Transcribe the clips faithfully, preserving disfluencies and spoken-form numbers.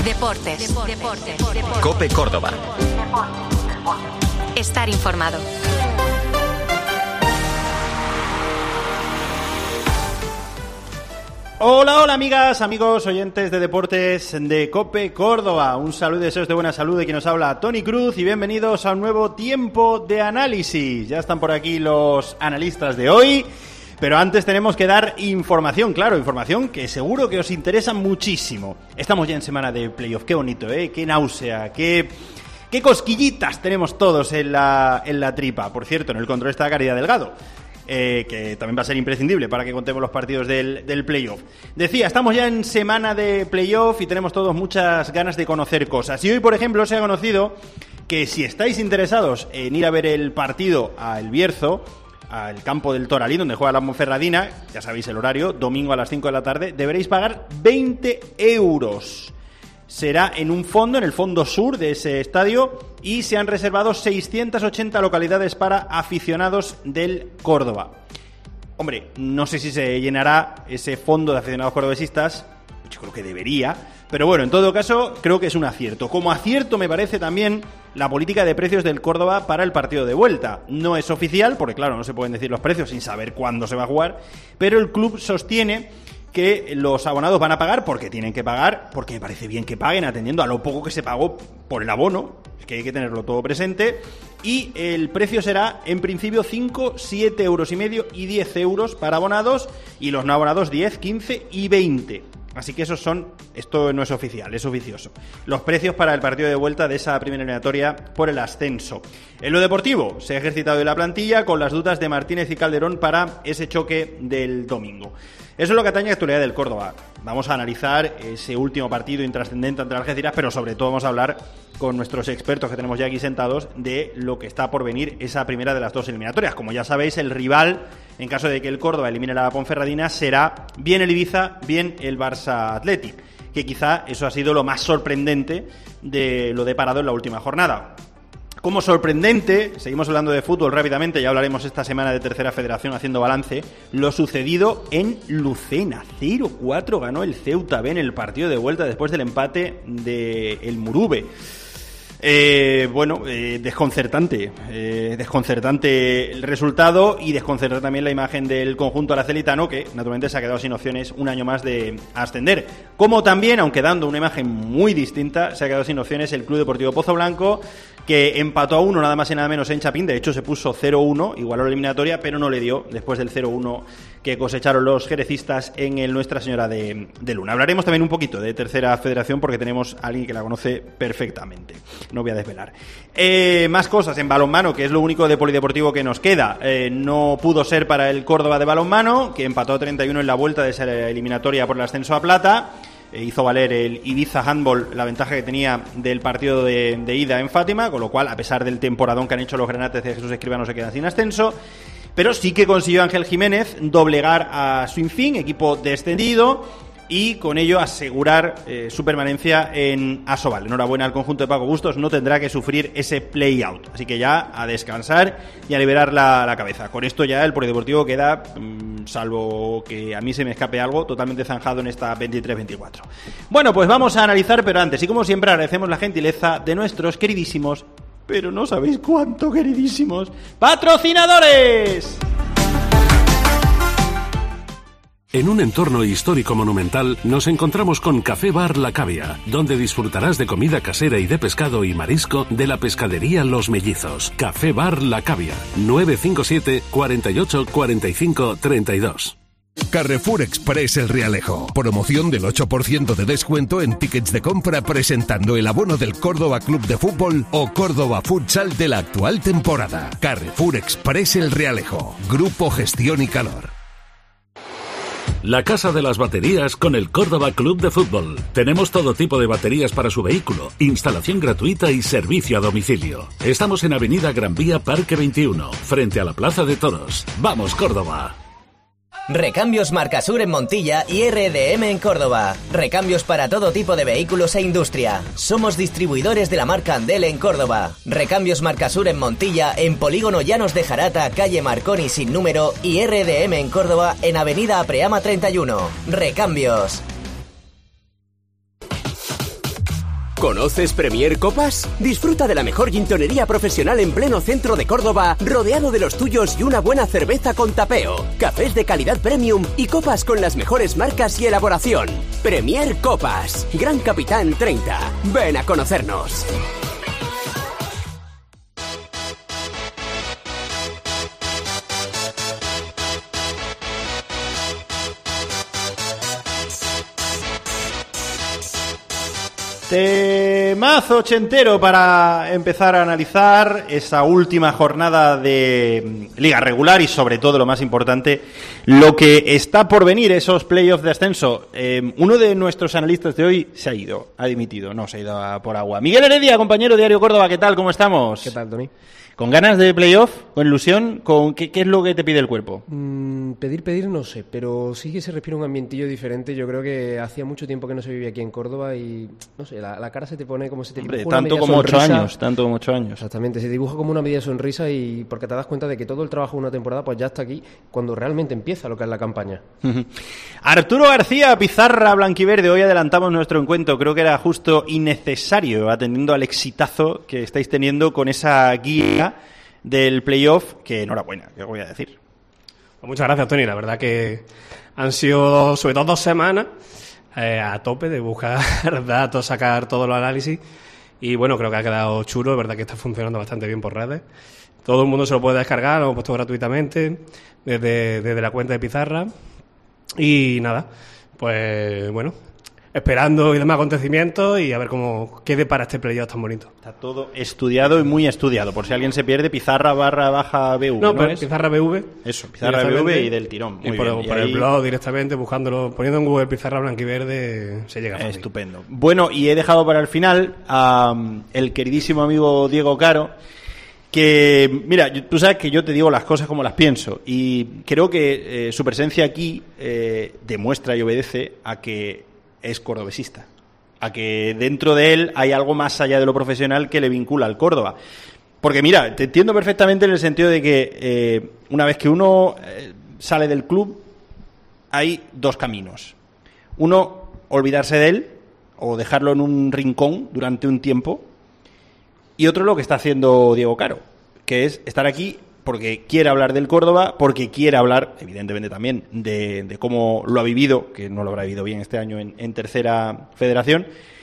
Deportes. Deportes. Deportes. COPE Córdoba. Estar informado. Hola, hola amigas, amigos, oyentes de deportes de COPE Córdoba. Un saludo y deseos de buena salud de quien nos habla, Tony Cruz, y bienvenidos a un nuevo tiempo de análisis. Ya están por aquí los analistas de hoy, pero antes tenemos que dar información, claro, información que seguro que os interesa muchísimo. Estamos ya en semana de playoff, qué bonito, ¿eh? Qué náusea, qué... qué cosquillitas tenemos todos en la, en la tripa. Por cierto, en el control está Caridad Delgado. Eh, que también va a ser imprescindible para que contemos los partidos del, del playoff. Decía, estamos ya en semana de playoff y tenemos todos muchas ganas de conocer cosas. Y hoy, por ejemplo, se ha conocido que si estáis interesados en ir a ver el partido a El Bierzo, al campo del Toralín, donde juega la Ponferradina, ya sabéis el horario, domingo a las cinco de la tarde, deberéis pagar veinte euros. Será en un fondo, en el fondo sur de ese estadio, y se han reservado seiscientas ochenta localidades para aficionados del Córdoba. Hombre, no sé si se llenará ese fondo de aficionados cordobesistas, yo creo que debería, pero bueno, en todo caso, creo que es un acierto. Como acierto me parece también la política de precios del Córdoba para el partido de vuelta. No es oficial, porque claro, no se pueden decir los precios sin saber cuándo se va a jugar, pero el club sostiene que los abonados van a pagar porque tienen que pagar, porque me parece bien que paguen atendiendo a lo poco que se pagó por el abono, es que hay que tenerlo todo presente, y el precio será en principio cinco, siete euros y medio y diez euros para abonados, y los no abonados diez, quince y veinte. Así que esos son, esto no es oficial, es oficioso, los precios para el partido de vuelta de esa primera eliminatoria por el ascenso. En lo deportivo, se ha ejercitado en la plantilla con las dudas de Martínez y Calderón para ese choque del domingo. Eso es lo que atañe a la actualidad del Córdoba. Vamos a analizar ese último partido intrascendente ante Algeciras, pero sobre todo vamos a hablar con nuestros expertos que tenemos ya aquí sentados de lo que está por venir esa primera de las dos eliminatorias. Como ya sabéis, el rival, en caso de que el Córdoba elimine a la Ponferradina, será bien el Ibiza, bien el Barça Athletic, que quizá eso ha sido lo más sorprendente de lo deparado en la última jornada. Como sorprendente, seguimos hablando de fútbol rápidamente, ya hablaremos esta semana de Tercera Federación haciendo balance, lo sucedido en Lucena. cero cuatro ganó el Ceuta B en el partido de vuelta después del empate del Murube. Eh, bueno, eh, desconcertante, eh, desconcertante el resultado y desconcertante también la imagen del conjunto aracelitano, que naturalmente se ha quedado sin opciones un año más de ascender. Como también, aunque dando una imagen muy distinta, se ha quedado sin opciones el Club Deportivo Pozo Blanco, que empató a uno nada más y nada menos en Chapín. De hecho se puso cero uno, igualó la eliminatoria, pero no le dio después del cero uno que cosecharon los jerecistas en el Nuestra Señora de, de Luna. Hablaremos también un poquito de Tercera Federación porque tenemos a alguien que la conoce perfectamente. No voy a desvelar. Eh, más cosas en balonmano, que es lo único de polideportivo que nos queda. Eh, no pudo ser para el Córdoba de balonmano, que empató a treinta y uno en la vuelta de esa eliminatoria por el ascenso a plata. Eh, hizo valer el Ibiza Handball la ventaja que tenía del partido de, de ida en Fátima, con lo cual, a pesar del temporadón que han hecho los granates de Jesús Escribano, se quedan sin ascenso. Pero sí que consiguió Ángel Jiménez doblegar a Swinfin, equipo descendido, y con ello asegurar eh, su permanencia en Asobal. Enhorabuena al conjunto de Paco Bustos, no tendrá que sufrir ese play-out. Así que ya a descansar y a liberar la, la cabeza. Con esto ya el polideportivo queda, mmm, salvo que a mí se me escape algo, totalmente zanjado en esta veintitrés veinticuatro. Bueno, pues vamos a analizar, pero antes, y como siempre, agradecemos la gentileza de nuestros queridísimos, pero no sabéis cuánto queridísimos, patrocinadores. En un entorno histórico monumental nos encontramos con Café Bar La Cavia, donde disfrutarás de comida casera y de pescado y marisco de la pescadería Los Mellizos. Café Bar La Cavia, nueve cinco siete, cuarenta y ocho, cuarenta y cinco, treinta y dos. Carrefour Express El Realejo. Promoción del ocho por ciento de descuento en tickets de compra presentando el abono del Córdoba Club de Fútbol o Córdoba Futsal de la actual temporada. Carrefour Express El Realejo. Grupo Gestión y Calor. La Casa de las Baterías con el Córdoba Club de Fútbol. Tenemos todo tipo de baterías para su vehículo, instalación gratuita y servicio a domicilio. Estamos en Avenida Gran Vía Parque veintiuno, frente a la Plaza de Toros. ¡Vamos, Córdoba! Recambios Marcasur en Montilla y R D M en Córdoba. Recambios para todo tipo de vehículos e industria. Somos distribuidores de la marca Andel en Córdoba. Recambios Marcasur en Montilla, en Polígono Llanos de Jarata, calle Marconi sin número, y R D M en Córdoba en Avenida Apreama treinta y uno. Recambios. ¿Conoces Premier Copas? Disfruta de la mejor gintonería profesional en pleno centro de Córdoba, rodeado de los tuyos y una buena cerveza con tapeo, cafés de calidad premium y copas con las mejores marcas y elaboración. Premier Copas, Gran Capitán treinta. Ven a conocernos. Temazo ochentero para empezar a analizar esa última jornada de Liga Regular y sobre todo, lo más importante, lo que está por venir, esos playoffs de ascenso. Eh, uno de nuestros analistas de hoy se ha ido, ha dimitido, no se ha ido a por agua. Miguel Heredia, compañero de Diario Córdoba, ¿qué tal? ¿Cómo estamos? ¿Qué tal, Tony? ¿Con ganas de playoff? ¿Con ilusión? ¿Con qué, qué es lo que te pide el cuerpo? Mm, pedir, pedir, no sé, pero sí que se respira un ambientillo diferente. Yo creo que hacía mucho tiempo que no se vivía aquí en Córdoba y, no sé, la, la cara se te pone como se te dibuja. Hombre, una tanto media como sonrisa. ocho años, tanto como ocho años. Exactamente, se dibuja como una media sonrisa y porque te das cuenta de que todo el trabajo de una temporada pues ya está aquí cuando realmente empieza lo que es la campaña. Arturo García, Pizarra Blanquiverde, hoy adelantamos nuestro encuentro, creo que era justo y necesario atendiendo al exitazo que estáis teniendo con esa guía del playoff, que enhorabuena, que os voy a decir. Pues muchas gracias, Tony. La verdad que han sido sobre todo dos semanas eh, a tope de buscar datos, sacar todos los análisis y bueno, creo que ha quedado chulo. Es verdad que está funcionando bastante bien por redes. Todo el mundo se lo puede descargar, lo hemos puesto gratuitamente desde, desde la cuenta de Pizarra y nada, pues bueno, esperando y demás acontecimientos y a ver cómo quede para este playoff tan bonito. Está todo estudiado y muy estudiado. Por si alguien se pierde, Pizarra barra baja B V. No, ¿no pero es? Pizarra B V. Eso, Pizarra B V y del tirón. Muy y por, bien. por y el ahí... blog directamente, buscándolo, poniendo en Google Pizarra Blanquiverde, se llega fácil. Estupendo. Bueno, y he dejado para el final a um, el queridísimo amigo Diego Caro, que, mira, tú sabes que yo te digo las cosas como las pienso y creo que eh, su presencia aquí eh, demuestra y obedece a que es cordobesista, a que dentro de él hay algo más allá de lo profesional que le vincula al Córdoba. Porque mira, te entiendo perfectamente en el sentido de que eh, una vez que uno eh, sale del club hay dos caminos. Uno, olvidarse de él o dejarlo en un rincón durante un tiempo, y otro lo que está haciendo Diego Caro, que es estar aquí porque quiere hablar del Córdoba, porque quiere hablar, evidentemente también, de, de cómo lo ha vivido, que no lo habrá vivido bien este año en, en Tercera Federación,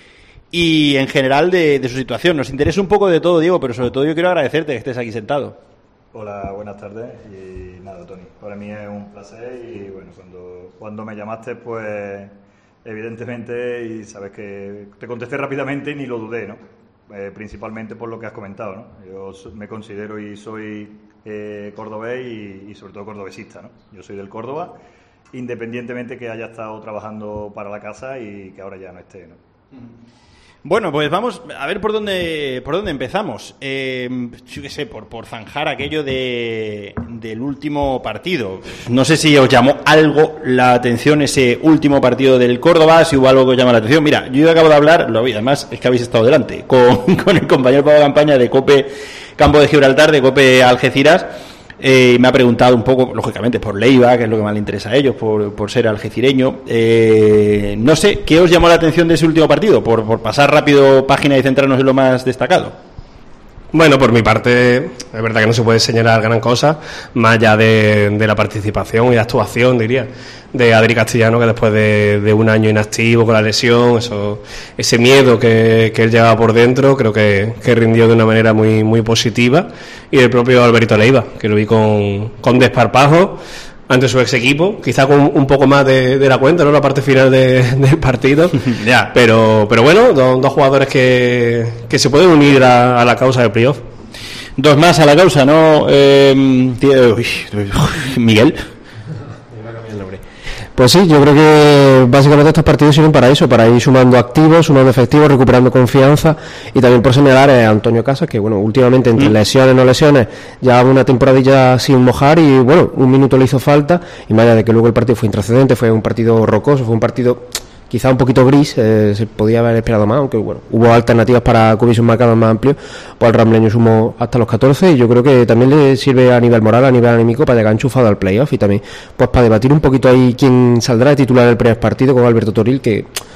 y en general de, de su situación. Nos interesa un poco de todo, Diego, pero sobre todo yo quiero agradecerte que estés aquí sentado. Hola, buenas tardes y nada, Tony, para mí es un placer y bueno, cuando, cuando me llamaste, pues evidentemente, y sabes que te contesté rápidamente y ni lo dudé, ¿no? Eh, principalmente por lo que has comentado, ¿no? Yo me considero y soy eh, cordobés y, y sobre todo cordobesista, ¿no? Yo soy del Córdoba, independientemente que haya estado trabajando para la casa y que ahora ya no esté, ¿no? Bueno, pues vamos a ver por dónde por dónde empezamos. Eh, yo qué sé, por, por zanjar aquello de del último partido. No sé si os llamó algo la atención ese último partido del Córdoba, si hubo algo que os llama la atención. Mira, yo acabo de hablar, lo vi, además es que habéis estado delante, con, con el compañero Pablo Campaña de COPE Campo de Gibraltar, de COPE Algeciras. Eh, me ha preguntado un poco, lógicamente, por Leiva, que es lo que más le interesa a ellos, por, por ser algecireño. Eh, no sé, ¿qué os llamó la atención de ese último partido? Por, por pasar rápido página y centrarnos en lo más destacado. Bueno, por mi parte, es verdad que no se puede señalar gran cosa, más allá de, de la participación y la actuación, diría, de Adri Castellano, que después de, de un año inactivo con la lesión, eso, ese miedo que, que él llevaba por dentro, creo que, que rindió de una manera muy, muy positiva, y el propio Alberto Leiva, que lo vi con, con desparpajo ante su ex equipo, quizá con un poco más de, de la cuenta, ¿no? La parte final de, del partido. Ya. Pero, pero bueno, dos, dos jugadores que, que se pueden unir a, a la causa del playoff. Dos más a la causa, ¿no? Eh, tío, uy, Miguel. Pues sí, yo creo que básicamente estos partidos sirven para eso, para ir sumando activos, sumando efectivos, recuperando confianza, y también por señalar a Antonio Casas, que bueno, últimamente entre mm. lesiones no lesiones, ya una temporadilla sin mojar y bueno, un minuto le hizo falta, y más allá de que luego el partido fue intrascendente, fue un partido rocoso, fue un partido quizá un poquito gris, eh, se podía haber esperado más, aunque bueno, hubo alternativas para cubrirse un marcador más amplio, pues el rambleño sumó hasta los catorce, y yo creo que también le sirve a nivel moral, a nivel anímico, para llegar enchufado al playoff, y también pues para debatir un poquito ahí quién saldrá de titular el primer partido con Alberto Toril, que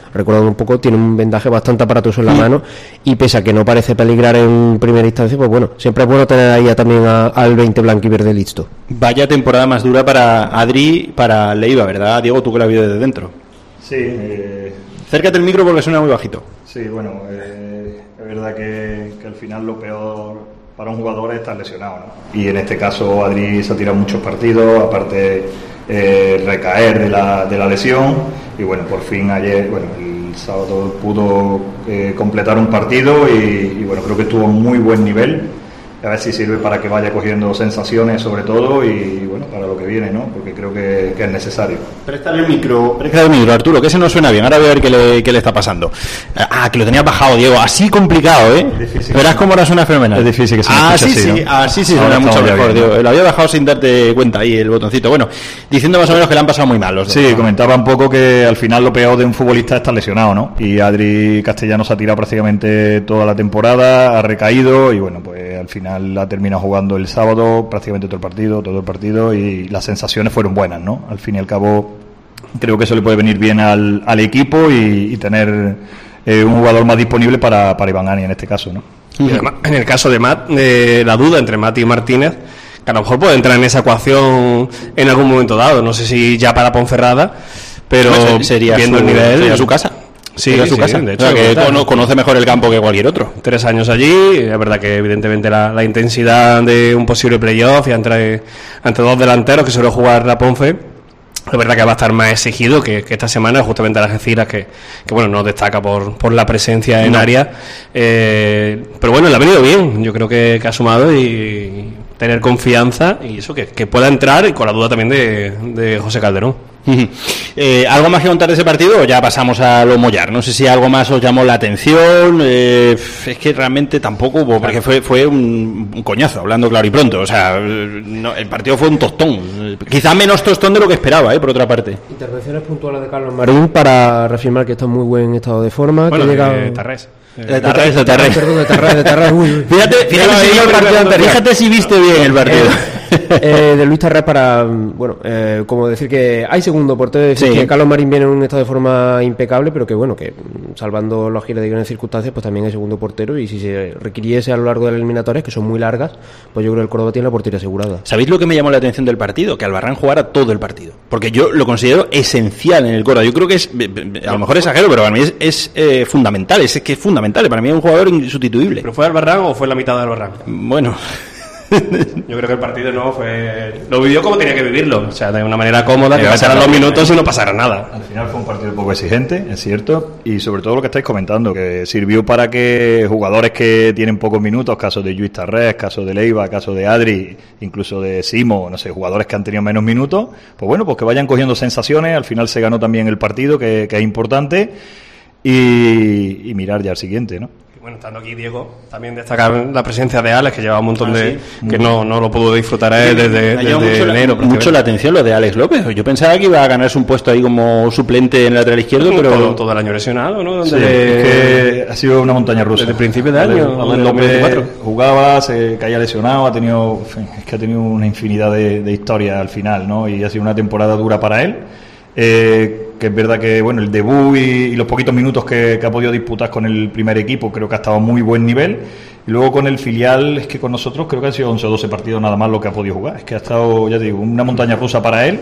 recordando un poco, tiene un vendaje bastante aparatoso en la mano, y pese a que no parece peligrar en primera instancia, pues bueno, siempre es bueno tener ahí a, también a, al veinte blanquiverde listo. Vaya temporada más dura para Adri, para Leiva, ¿verdad, Diego? Tú que lo has visto desde dentro. Sí. Eh... Acércate el micro porque suena muy bajito. Sí, bueno, eh, es verdad que, que al final lo peor para un jugador es estar lesionado, ¿no? Y en este caso Adri se ha tirado muchos partidos, aparte eh, recaer de la, de la lesión, y bueno, por fin ayer, bueno, el sábado pudo eh, completar un partido y, y bueno, creo que estuvo en muy buen nivel. A ver si sirve para que vaya cogiendo sensaciones sobre todo y bueno, para lo que viene, ¿no? Porque creo que, que es necesario. Préstale el micro, préstale el micro, Arturo, que ese no suena bien. Ahora voy a ver qué le, qué le está pasando. Ah, que lo tenías bajado, Diego. Así complicado, ¿eh? Verás cómo ahora suena fenomenal. Es difícil que se ah, escuche sí, así, sí, ¿no? ah, sí, sí, Ahora suena mucho mejor, bien, Diego. Lo había bajado sin darte cuenta ahí, el botoncito. Bueno, diciendo más o menos que le han pasado muy mal los dos. Sí, comentaba un poco que al final lo peor de un futbolista es estar lesionado, ¿no? Y Adri Castellano se ha tirado prácticamente toda la temporada, ha recaído y bueno, pues al final ha terminado jugando el sábado prácticamente todo el partido, todo el partido y las sensaciones fueron buenas, ¿no? Al fin y al cabo creo que eso le puede venir bien al, al equipo y, y tener eh, un jugador más disponible para, para Iván Ani en este caso, ¿no? Y además, en el caso de Matt, eh, la duda entre Mati y Martínez, que a lo mejor puede entrar en esa ecuación en algún momento dado, no sé si ya para Ponferrada, pero pues sería viendo su, el nivel sería su casa. Sí, a su sí, casa. de hecho, o sea, que cono, conoce mejor el campo que cualquier otro. Tres años allí, es verdad que evidentemente la, la intensidad de un posible playoff y entre, entre dos delanteros que suele jugar la Ponfe, es verdad que va a estar más exigido que, que esta semana, justamente a las Algeciras, que, que bueno, no destaca por, por la presencia en no. área, eh, pero bueno, le ha venido bien, yo creo que, que ha sumado y tener confianza y eso, que, que pueda entrar, y con la duda también de, de José Calderón. Eh, ¿Algo más que contar de ese partido o ya pasamos a lo mollar? No sé si algo más os llamó la atención. Eh, es que realmente tampoco hubo, porque fue fue un, un coñazo, hablando claro y pronto. O sea, no, el partido fue un tostón. Quizá menos tostón de lo que esperaba, ¿eh? Por otra parte. Intervenciones puntuales de Carlos Marín para reafirmar que está en muy buen estado de forma. Bueno, que llega... de Tarrés. De Tarrés, de Tarrés. Perdón, de Tarrés, de Tarrés. Uy, uy. Fíjate, fíjate, si, el partido fíjate si viste bien el partido. Eh, eh, de Luis Tarrés para, bueno, eh, como decir que hay segundo portero, decir sí. que Carlos Marín viene en un estado de forma impecable, pero que bueno, que salvando los giros de grandes circunstancias, pues también hay segundo portero, y si se requiriese a lo largo de las eliminatorias, que son muy largas, pues yo creo que el Córdoba tiene la portería asegurada. ¿Sabéis lo que me llamó la atención del partido? Que Albarrán jugara todo el partido, porque yo lo considero esencial en el Córdoba. Yo creo que es, a lo mejor exagero, pero para mí es, es eh, fundamental, es que es fundamental, para mí es un jugador insustituible. ¿Pero fue Albarrán o fue la mitad de Albarrán? Bueno... Yo creo que el partido no fue... Lo vivió como tenía que vivirlo, o sea, de una manera cómoda, que pasaran los minutos y no pasara nada. Al final fue un partido poco exigente, es cierto, y sobre todo lo que estáis comentando, que sirvió para que jugadores que tienen pocos minutos, caso de Luis Tarrés, caso de Leiva, caso de Adri, incluso de Simo, no sé, jugadores que han tenido menos minutos, pues bueno, pues que vayan cogiendo sensaciones. Al final se ganó también el partido, que, que es importante, y, y mirar ya al siguiente, ¿no? Bueno, estando aquí Diego, también destacar la presencia de Alex, que lleva un montón ah, de... Sí. que no, no lo pudo disfrutar a él desde, desde mucho enero. La, mucho la atención lo de Alex López. Yo pensaba que iba a ganarse un puesto ahí como suplente en el lateral izquierdo, pero... Todo, todo el año lesionado, ¿no? Donde sí, es que ha sido una montaña rusa. Desde el principio de año, Alex, Alex López jugaba, se caía lesionado, ha tenido... Es que ha tenido una infinidad de, de historias al final, ¿no? Y ha sido una temporada dura para él. Eh, que es verdad que bueno, el debut y, y los poquitos minutos que, que ha podido disputar con el primer equipo creo que ha estado a muy buen nivel, y luego con el filial es que con nosotros creo que han sido once o doce partidos nada más lo que ha podido jugar. Es que ha estado, ya te digo, una montaña rusa para él,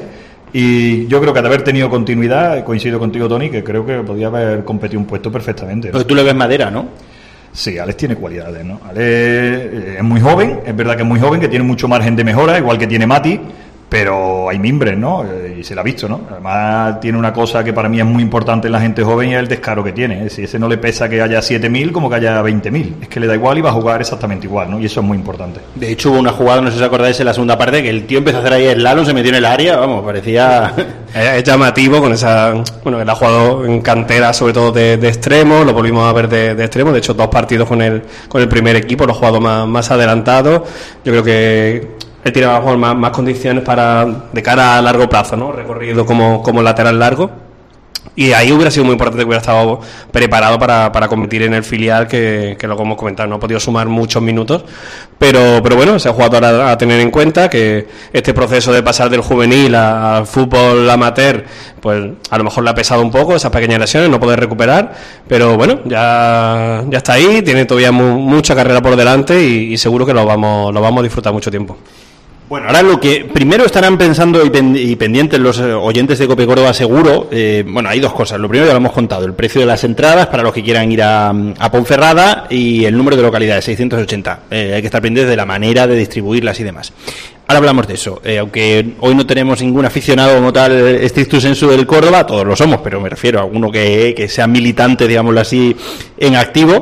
y yo creo que de haber tenido continuidad, coincido contigo Tony, que creo que podía haber competido un puesto perfectamente, ¿no? Porque tú le ves madera, ¿no? Sí, Alex tiene cualidades, ¿no? Alex es muy joven, es verdad que es muy joven, que tiene mucho margen de mejora, igual que tiene Mati, pero hay mimbres, ¿no? Y se la ha visto, ¿no? Además tiene una cosa que para mí es muy importante en la gente joven, y es el descaro que tiene. Si ese no le pesa que haya siete mil como que haya veinte mil. Es que le da igual y va a jugar exactamente igual, ¿no? Y eso es muy importante. De hecho hubo una jugada, no sé si os acordáis, en la segunda parte, que el tío empezó a hacer ahí el slalom, se metió en el área, vamos, parecía... Es llamativo con esa... Bueno, él ha jugado en cantera, sobre todo de, de extremo, lo volvimos a ver de, de extremo, de hecho dos partidos con el, con el primer equipo, lo ha jugado más, más adelantado. Yo creo que... él tiene mejor más, más condiciones para de cara a largo plazo, ¿no? Recorrido como, como lateral largo. Y ahí hubiera sido muy importante que hubiera estado preparado para, para competir en el filial, que, que lo que hemos comentado, no ha podido sumar muchos minutos, pero, pero bueno, ese jugador a, a tener en cuenta que este proceso de pasar del juvenil al fútbol amateur, pues a lo mejor le ha pesado un poco esas pequeñas lesiones, no poder recuperar, pero bueno, ya, ya está ahí, tiene todavía mu, mucha carrera por delante y, y seguro que lo vamos, lo vamos a disfrutar mucho tiempo. Bueno, ahora lo que primero estarán pensando y, pen, y pendientes los oyentes de Cope Córdoba seguro, eh, bueno, hay dos cosas. Lo primero ya lo hemos contado, el precio de las entradas para los que quieran ir a, a Ponferrada y el número de localidades, seiscientos ochenta. Eh, hay que estar pendientes de la manera de distribuirlas y demás. Ahora hablamos de eso, eh, aunque hoy no tenemos ningún aficionado como tal stricto sensu del Córdoba, todos lo somos, pero me refiero a alguno que, que sea militante, digámoslo así, en activo.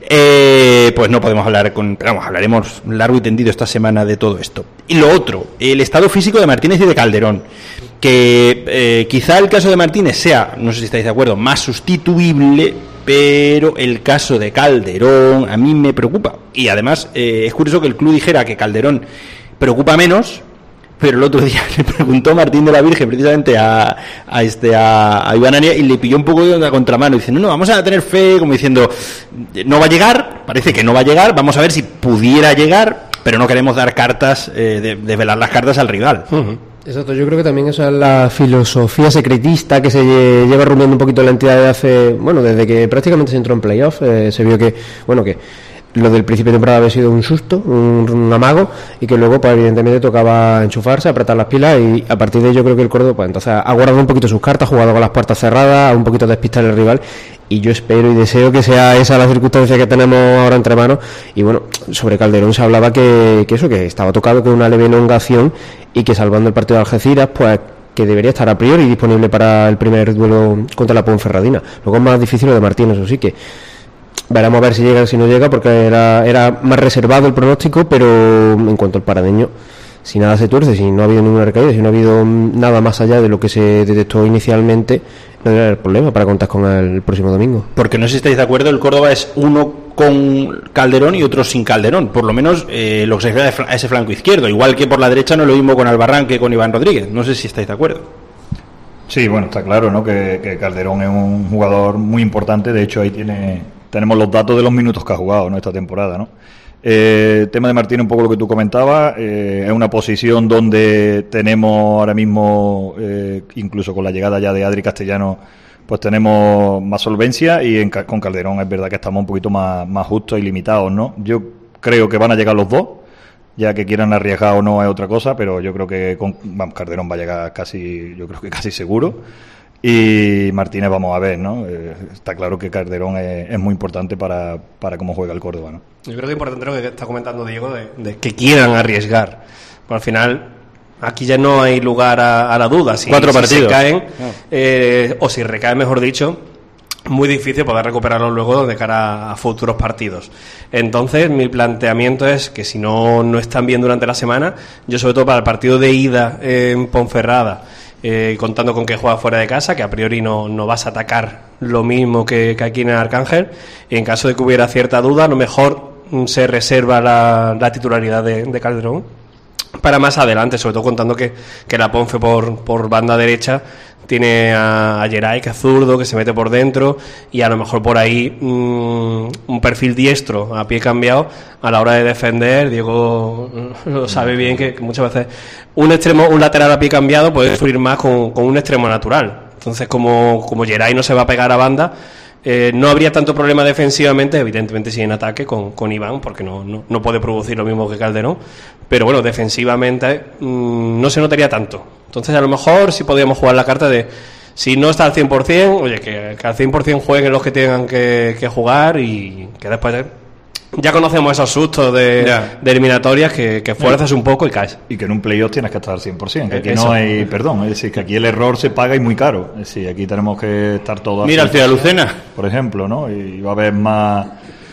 Eh, pues no podemos hablar con, pero vamos, hablaremos largo y tendido esta semana de todo esto. Y lo otro, el estado físico de Martínez y de Calderón, que eh, quizá el caso de Martínez sea, no sé si estáis de acuerdo, más sustituible, pero el caso de Calderón a mí me preocupa. Y además eh, es curioso que el club dijera que Calderón preocupa menos, pero el otro día le preguntó Martín de la Virgen precisamente a, a este a, a Iván Ania y le pilló un poco de la contramano, diciendo, no, no, vamos a tener fe, como diciendo, no va a llegar, parece que no va a llegar, vamos a ver si pudiera llegar, pero no queremos dar cartas, eh, de, de velar las cartas al rival. Uh-huh. Exacto, yo creo que también esa es la filosofía secretista que se lleva rumiando un poquito la entidad de hace, bueno, desde que prácticamente se entró en playoff, eh, se vio que, bueno, que lo del principio de temporada había sido un susto, un, un amago, y que luego pues evidentemente tocaba enchufarse, apretar las pilas, y a partir de ello yo creo que el Córdoba pues entonces ha guardado un poquito sus cartas, ha jugado con las puertas cerradas, un poquito despistar al rival, y yo espero y deseo que sea esa la circunstancia que tenemos ahora entre manos. Y bueno, sobre Calderón se hablaba que, que eso, que estaba tocado con una leve elongación y que salvando el partido de Algeciras, pues que debería estar a priori disponible para el primer duelo contra la Ponferradina. Luego es más difícil lo de Martínez, eso sí que veremos a ver si llega o si no llega, porque era, era más reservado el pronóstico, pero en cuanto al paradeño, si nada se tuerce, si no ha habido ninguna recaída, si no ha habido nada más allá de lo que se detectó inicialmente, no debe haber problema para contar con el próximo domingo. Porque no sé si estáis de acuerdo, el Córdoba es uno con Calderón y otro sin Calderón, por lo menos eh, lo que se refiere a ese flanco izquierdo, igual que por la derecha no es lo mismo con Albarrán que con Iván Rodríguez, no sé si estáis de acuerdo. Sí, bueno, está claro, ¿no? que, que Calderón es un jugador muy importante, de hecho ahí tiene... Tenemos los datos de los minutos que ha jugado, ¿no?, esta temporada, ¿no? Eh, tema de Martín, un poco lo que tú comentabas, eh, es una posición donde tenemos ahora mismo, eh, incluso con la llegada ya de Adri Castellano, pues tenemos más solvencia, y en, con Calderón es verdad que estamos un poquito más, más justos y limitados, ¿no? Yo creo que van a llegar los dos, ya que quieran arriesgar o no es otra cosa, pero yo creo que con, vamos, Calderón va a llegar casi, yo creo que casi seguro. Y Martínez vamos a ver, ¿no? Eh, está claro que Calderón es, es muy importante para, para cómo juega el Córdoba, ¿no? Yo creo que es importante lo que está comentando Diego, de, de que quieran arriesgar. Pues al final, aquí ya no hay lugar a, a la duda. Si, Cuatro si partidos. se caen, eh, o si recaen, mejor dicho, muy difícil poder recuperarlo luego de cara a futuros partidos. Entonces, mi planteamiento es que si no, no están bien durante la semana, yo sobre todo para el partido de ida en Ponferrada, Eh, contando con que juega fuera de casa, que a priori no, no vas a atacar lo mismo que, que aquí en el Arcángel, y en caso de que hubiera cierta duda, a lo mejor mm, se reserva la, la titularidad de, de Calderón para más adelante, sobre todo contando que, que la Ponfe por, por banda derecha tiene a, a Geray, que es zurdo, que se mete por dentro, y a lo mejor por ahí mmm, un perfil diestro a pie cambiado a la hora de defender. Diego lo sabe bien, que, que muchas veces un extremo, un lateral a pie cambiado puede sufrir más con, con un extremo natural. Entonces, como, como Geray no se va a pegar a banda, eh, no habría tanto problema defensivamente, evidentemente sí en ataque con, con Iván, porque no, no, no puede producir lo mismo que Calderón, pero bueno, defensivamente mmm, no se notaría tanto. Entonces, a lo mejor sí podríamos jugar la carta de, si no está al cien por ciento, oye, que, que al cien por ciento jueguen los que tengan que, que jugar, y que después ya conocemos esos sustos de, de eliminatorias que, que fuerzas un poco y caes. Y que en un playoff tienes que estar al cien por ciento, que aquí Eso. no hay perdón, es decir, que aquí el error se paga y muy caro, es decir, aquí tenemos que estar todos... Mira, el Ciudad Lucena, por ejemplo, ¿no? Y va a haber más...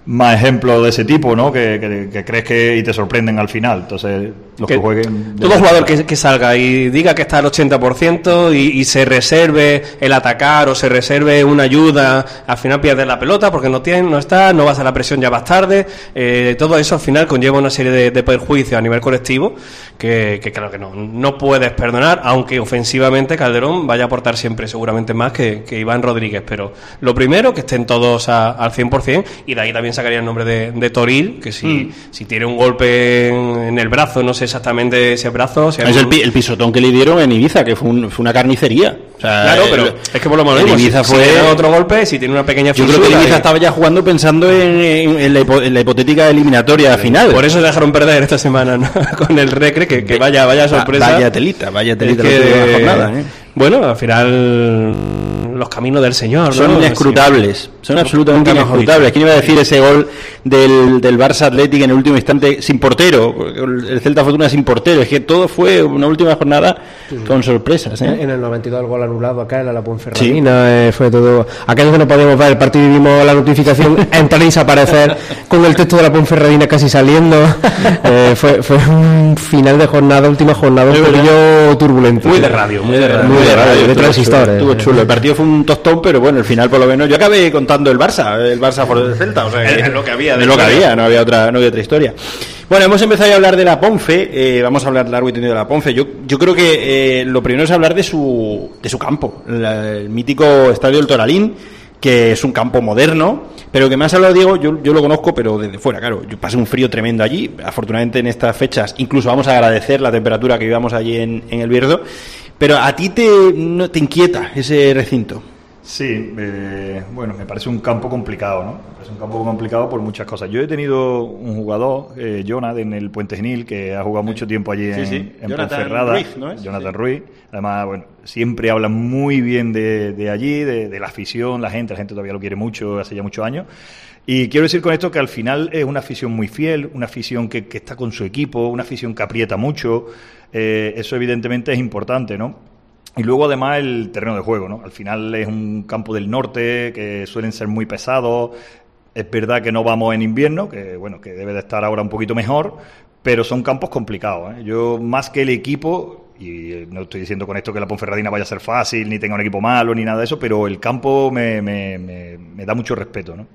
más ejemplos de ese tipo, ¿no? Que, que, que crees que y te sorprenden al final. Entonces, los que, que jueguen... Todo jugador que, que salga y diga que está al ochenta por ciento y, y se reserve el atacar o se reserve una ayuda, al final pierdes la pelota porque no tiene, no está, no vas a la presión ya vas tarde. Eh, todo eso al final conlleva una serie de, de perjuicios a nivel colectivo que, que claro que no, no puedes perdonar, aunque ofensivamente Calderón vaya a aportar siempre seguramente más que, que Iván Rodríguez. Pero lo primero, que estén todos a, al cien por ciento, y de ahí también sacaría el nombre de, de Toril, que si, mm. si tiene un golpe en, en el brazo, no sé exactamente ese brazo. Si es un... el, el pisotón que le dieron en Ibiza, que fue, un, fue una carnicería. O sea, claro, pero el, es que por lo menos en Ibiza si, fue si tiene otro golpe, si tiene una pequeña fisura. Yo creo que Ibiza de... estaba ya jugando pensando en, en, en, la, hipo, en la hipotética eliminatoria final. Por eso se dejaron perder esta semana, ¿no? Con el Recre, que, que vaya, vaya sorpresa. Vaya telita, vaya telita es que, de la jornada, ¿eh? Bueno, al final los caminos del Señor, ¿no? Son inescrutables, son absolutamente inescrutables. ¿Quién iba a decir ese gol del, del Barça Athletic en el último instante sin portero? El Celta Fortuna sin portero. Es que todo fue una última jornada sí, con sorpresas, ¿eh? En el noventa y dos el gol anulado acá en la Ponferradina, sí. eh, fue todo. Aquellos que no podíamos ver el partido y vimos la notificación en Talís aparecer con el texto de la Ponferradina casi saliendo. eh, fue, fue un final de jornada, última jornada, un poquillo turbulento. Muy de radio, muy de radio. Muy de radio, de transistores. Estuvo chulo. El partido fue un tostón, pero bueno, el final por lo menos. Yo acabé contando el Barça, el Barça por el Celta. O sea, es, es lo que había. Es lo que había, no había otra, no había otra historia. Bueno, hemos empezado a hablar de la Ponfe, eh, vamos a hablar largo y tendido de la Ponfe. Yo, yo creo que eh, lo primero es hablar de su, de su campo, la, el mítico Estadio del Toralín, que es un campo moderno, pero que me has hablado, Diego, yo, yo lo conozco, pero desde fuera, claro. Yo pasé un frío tremendo allí, afortunadamente en estas fechas, incluso vamos a agradecer la temperatura que vivamos allí en, en el Bierzo, pero a ti te, no, te inquieta ese recinto. Sí, eh, bueno, me parece un campo complicado, ¿no? Me parece un campo complicado por muchas cosas. Yo he tenido un jugador, eh, Jonathan, en el Puente Genil, que ha jugado mucho tiempo allí en, sí, sí. en Ponferrada. Ruiz, ¿no es? Jonathan sí. Ruiz. Además, bueno, siempre habla muy bien de, de allí, de, de la afición, la gente, la gente todavía lo quiere mucho, hace ya muchos años. Y quiero decir con esto que al final es una afición muy fiel, una afición que, que está con su equipo, una afición que aprieta mucho. Eh, eso evidentemente es importante, ¿no? Y luego además el terreno de juego, ¿no? Al final es un campo del norte que suelen ser muy pesados. Es verdad que no vamos en invierno, que bueno, que debe de estar ahora un poquito mejor, pero son campos complicados, ¿eh? Yo más que el equipo, y no estoy diciendo con esto que la Ponferradina vaya a ser fácil, ni tenga un equipo malo, ni nada de eso, pero el campo me, me, me, me da mucho respeto, ¿no?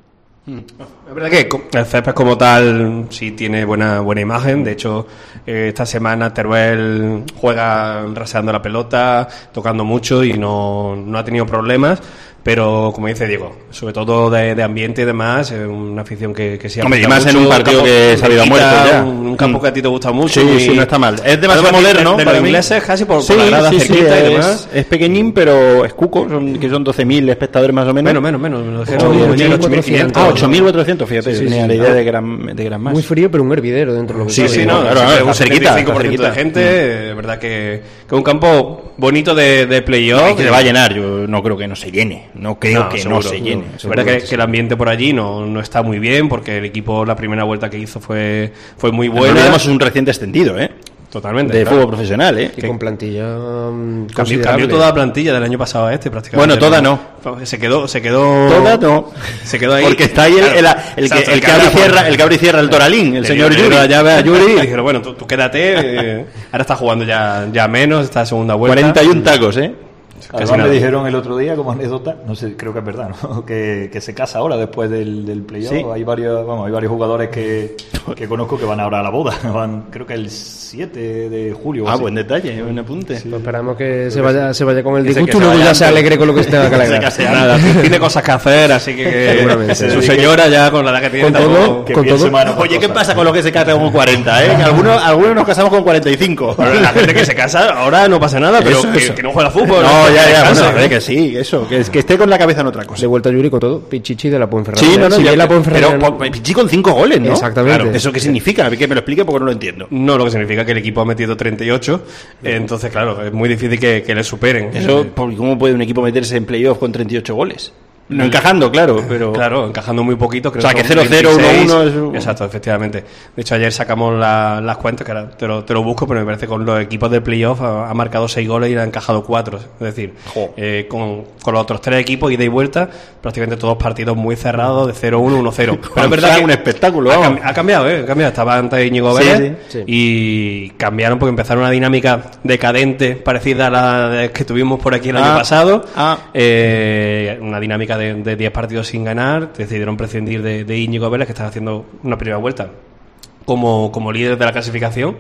Es verdad que el césped como tal sí tiene buena buena imagen. De hecho, eh, esta semana Teruel juega raseando la pelota, tocando mucho y no, no ha tenido problemas. Pero, como dice Diego, sobre todo de, de ambiente y demás, es una afición que, que se ha Hombre, y más mucho, en un partido que se ha ido a muerto ya. Un, un campo que a ti te gusta mucho. Sí, y, sí, no está mal. Es demasiado moderno. De, de, de los ingleses casi por, sí, por la grada sí, cerquita sí, y demás. Es, es pequeñín, pero es cuco, son, que son doce mil espectadores más o menos. Menos, menos, menos. Me lo dijeron ocho mil quinientos. Ah, ocho mil cuatrocientos, fíjate, sí, tenía sí, la sí, idea no. de que eran, de que eran más. Muy frío, pero un hervidero dentro de lo que Sí, sí, no, claro, claro, un setenta y cinco por ciento de gente, es verdad que es un campo bonito de, de playoff. Que se va a llenar, yo no creo que no se llene, no creo que no se llene. Es verdad que, que el ambiente por allí no, no está muy bien, porque el equipo la primera vuelta que hizo fue, fue muy buena. No olvidemos, es un reciente extendido, ¿eh? Totalmente. De claro. fútbol profesional, ¿eh? Y con plantilla um, cambió, cambió toda la plantilla del año pasado a este, prácticamente. Bueno, toda no. Se quedó, se quedó. Toda no. Se quedó ahí. Porque está ahí el, el, el, el, el, que, el que abre y cierra, el que abre y cierra el Toralín, el señor Yuri. Ya ve a Yuri y dijeron, bueno, tú, tú quédate. Eh, ahora está jugando ya, ya menos, esta segunda vuelta. cuarenta y uno tacos, ¿eh? Además me dijeron el otro día como anécdota, no sé, creo que es verdad, ¿no? que, que se casa ahora después del, del playoff. ¿Sí? Hay varios, vamos, hay varios jugadores que, que conozco que van ahora a la boda, van creo que el siete de julio. Ah, buen detalle, buen apunte. Sí. Pues esperamos que se vaya, se vaya con el disgusto y luego ya se alegre con lo que se tenga que alegrar. Nada, tiene cosas que hacer, así que, que su señora ya con la edad que tiene con todo, que con todo. Semana, oye, ¿qué pasa con los que se casan con cuarenta? ¿eh? Algunos, algunos nos casamos con cuarenta y cinco. Pero la gente que se casa ahora no pasa nada, pero eso, que, eso. que no juega fútbol. No, no ya, ya, bueno, que sí, eso, que, que esté con la cabeza en otra cosa. De vuelta a Yuri con todo, Pichichi de la Ponferradina. Sí, no, no, si ya, la Ponferradina. Pero Pichichi con cinco goles, ¿no? Exactamente. Claro, ¿eso qué significa? Que me lo explique porque no lo entiendo. No, lo que significa que el equipo ha metido treinta y ocho, entonces claro, es muy difícil que, que le superen. Eso, ¿cómo puede un equipo meterse en playoff con treinta y ocho goles? No encajando, claro, pero... Claro, encajando muy poquito. Creo o sea, que cero cero cero uno uno es... Un... Exacto, efectivamente. De hecho, ayer sacamos la, las cuentas, que ahora te lo, te lo busco, pero me parece que con los equipos de playoff ha, ha marcado seis goles y ha encajado cuatro. Es decir, eh, con, con los otros tres equipos, ida y vuelta, prácticamente todos partidos muy cerrados, de cero uno, uno cero. Pero es verdad que un espectáculo. Ha, ha cambiado, ¿eh? Ha cambiado. Estaba antes Íñigo Vélez sí, sí. y cambiaron porque empezaron una dinámica decadente parecida a la que tuvimos por aquí el ah, año pasado. Ah. Eh, una dinámica de diez partidos sin ganar, decidieron prescindir de, de Íñigo Vélez, que estaba haciendo una primera vuelta como, como líder de la clasificación,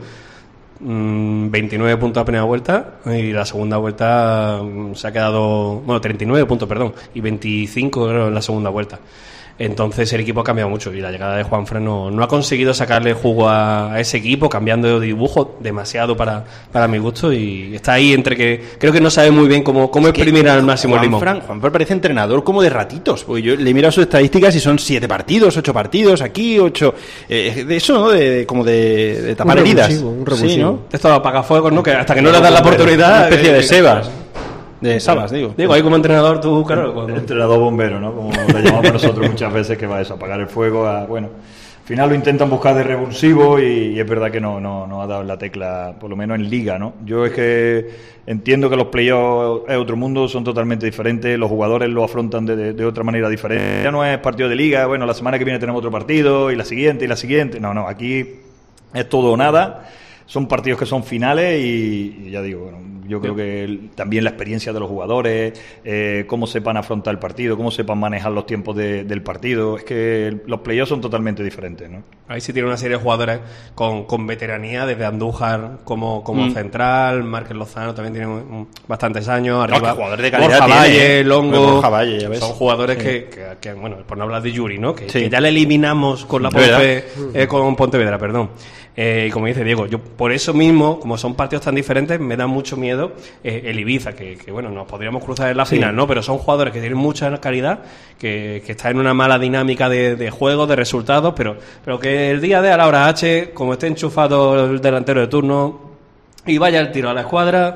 mmm, veintinueve puntos a primera vuelta, y la segunda vuelta mmm, se ha quedado, bueno, treinta y nueve puntos, perdón, y veinticinco creo, en la segunda vuelta. Entonces el equipo ha cambiado mucho y la llegada de Juanfran no, no ha conseguido sacarle jugo a, a ese equipo, cambiando de dibujo demasiado para, para mi gusto, y está ahí entre que creo que no sabe muy bien cómo, cómo es exprimir al máximo el limón. Juanfran, Juanfran parece entrenador como de ratitos, porque yo le he mirado sus estadísticas y son siete partidos, ocho partidos aquí, ocho... Eh, de eso, ¿no? De, de, como de, de tapar un heridas. Revulsivo, un revulsivo. Sí, ¿no? Esto apagafuegos, ¿no? Que hasta que no le das la oportunidad... Una especie eh, de Sebas. De Sabas, digo. Digo, ahí como entrenador tú, claro. Cuando... El entrenador bombero, ¿no? Como le llamamos nosotros muchas veces, que va a eso, apagar el fuego. A, bueno, al final lo intentan buscar de revulsivo y, y es verdad que no, no, no ha dado la tecla, por lo menos en Liga, ¿no? Yo es que entiendo que los playoffs es otro mundo, son totalmente diferentes, los jugadores lo afrontan de, de, de otra manera diferente. Ya no es partido de Liga, bueno, la semana que viene tenemos otro partido y la siguiente y la siguiente. No, no, aquí es todo o nada. Son partidos que son finales y, y ya digo, bueno, yo creo que el, también la experiencia de los jugadores, eh, cómo sepan afrontar el partido, cómo sepan manejar los tiempos de, del partido, es que el, los playoffs son totalmente diferentes, ¿no? Ahí sí tiene una serie de jugadores con, con veteranía, desde Andújar como, como mm. central, Márquez Lozano también tiene un, bastantes años, arriba, no, jugadores de calidad Borja Valle, tiene, Longo, Borja Valle, ya ves. son jugadores sí. que, que, que, bueno, por no hablar de Yuri, ¿no? Que, sí. que ya le eliminamos con la Ponce, eh, con Pontevedra, perdón. Eh, y como dice Diego, yo por eso mismo, como son partidos tan diferentes, me da mucho miedo eh, el Ibiza, que, que bueno, nos podríamos cruzar en la sí. final, ¿no? Pero son jugadores que tienen mucha calidad, que, que están en una mala dinámica de, de juego, de resultados, pero, pero que el día de a la hora H, como esté enchufado el delantero de turno y vaya el tiro a la escuadra,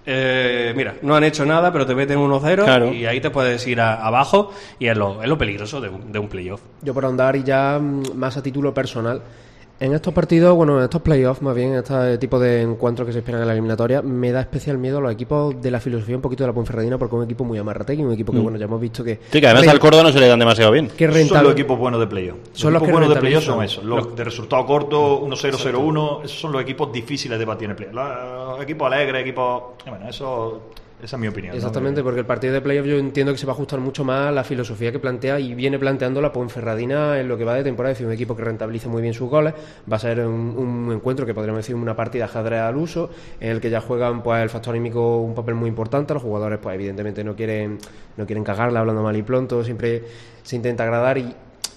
eh, mira, no han hecho nada, pero te meten uno cero claro. y ahí te puedes ir a, abajo, y es lo, es lo peligroso de un, de un playoff. Yo por andar y ya más a título personal, en estos partidos, bueno, en estos playoffs, más bien, en este tipo de encuentros que se esperan en la eliminatoria, me da especial miedo a los equipos de la filosofía un poquito de la Ponferradina, porque es un equipo muy amarrategui, un equipo que, mm. bueno, ya hemos visto que... Sí, que además re... al Córdoba no se le dan demasiado bien. Que rentable... Son los equipos buenos de playoff. Son los, los que buenos de playoff son eso. esos. Los de resultado corto, uno cero, cero uno, esos son los equipos difíciles de batir en el playoff. Los equipos alegres, equipos... Bueno, eso... Esa es mi opinión. Exactamente, ¿no? Porque el partido de playoff yo entiendo que se va a ajustar mucho más a la filosofía que plantea y viene planteando la Ponferradina en lo que va de temporada. Es decir, un equipo que rentabilice muy bien sus goles. Va a ser un, un encuentro que podríamos decir una partida ajedrez al uso, en el que ya juegan pues el factor anímico un papel muy importante. Los jugadores pues evidentemente no quieren no quieren cagarla hablando mal y pronto, siempre se intenta agradar y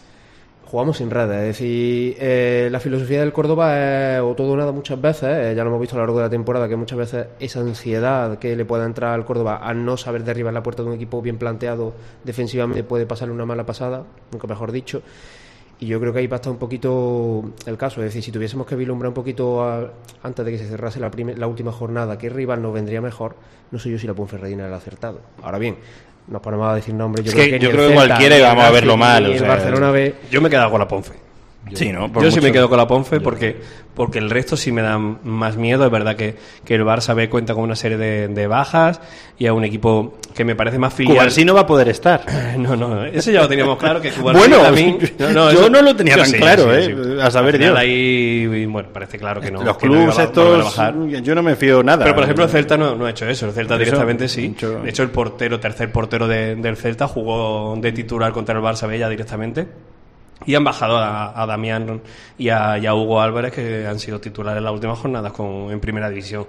jugamos sin redes, es decir, eh, la filosofía del Córdoba es o todo o nada muchas veces, eh, ya lo hemos visto a lo largo de la temporada, que muchas veces esa ansiedad que le pueda entrar al Córdoba a no saber derribar la puerta de un equipo bien planteado defensivamente puede pasarle una mala pasada, nunca mejor dicho, y yo creo que ahí va a estar un poquito el caso, es decir, si tuviésemos que vislumbrar un poquito a, antes de que se cerrase la, primer, la última jornada, qué rival nos vendría mejor, no sé yo si la Ponferradina era acertado. Ahora bien, nos ponemos a decir nombres. Yo es creo que, que yo creo que cualquiera y vamos a verlo mal. O sea, Barcelona B. Yo me he quedado con la Ponfe. Yo, sí, ¿no? Por yo mucho, sí me quedo con la Ponfe porque, porque el resto sí me da más miedo. Es verdad que, que el Barça B cuenta con una serie de, de bajas y a un equipo que me parece más filial. Cubarsí no va a poder estar. No, no, eso ya lo teníamos claro. Que Cubarsí bueno, también, no, no, yo eso, no lo tenía tan sí, claro, sí, ¿eh? Sí. A saber Dios. Ahí, bueno, parece claro que no. Los que clubes no estos, yo no me fío nada. Pero por ejemplo, el Celta no, no ha hecho eso. El Celta eso, directamente sí. Mucho... De hecho, el portero, tercer portero de, del Celta, jugó de titular contra el Barça B ya directamente. Y han bajado a, a Damián y a, y a Hugo Álvarez, que han sido titulares en las últimas jornadas con, en primera división.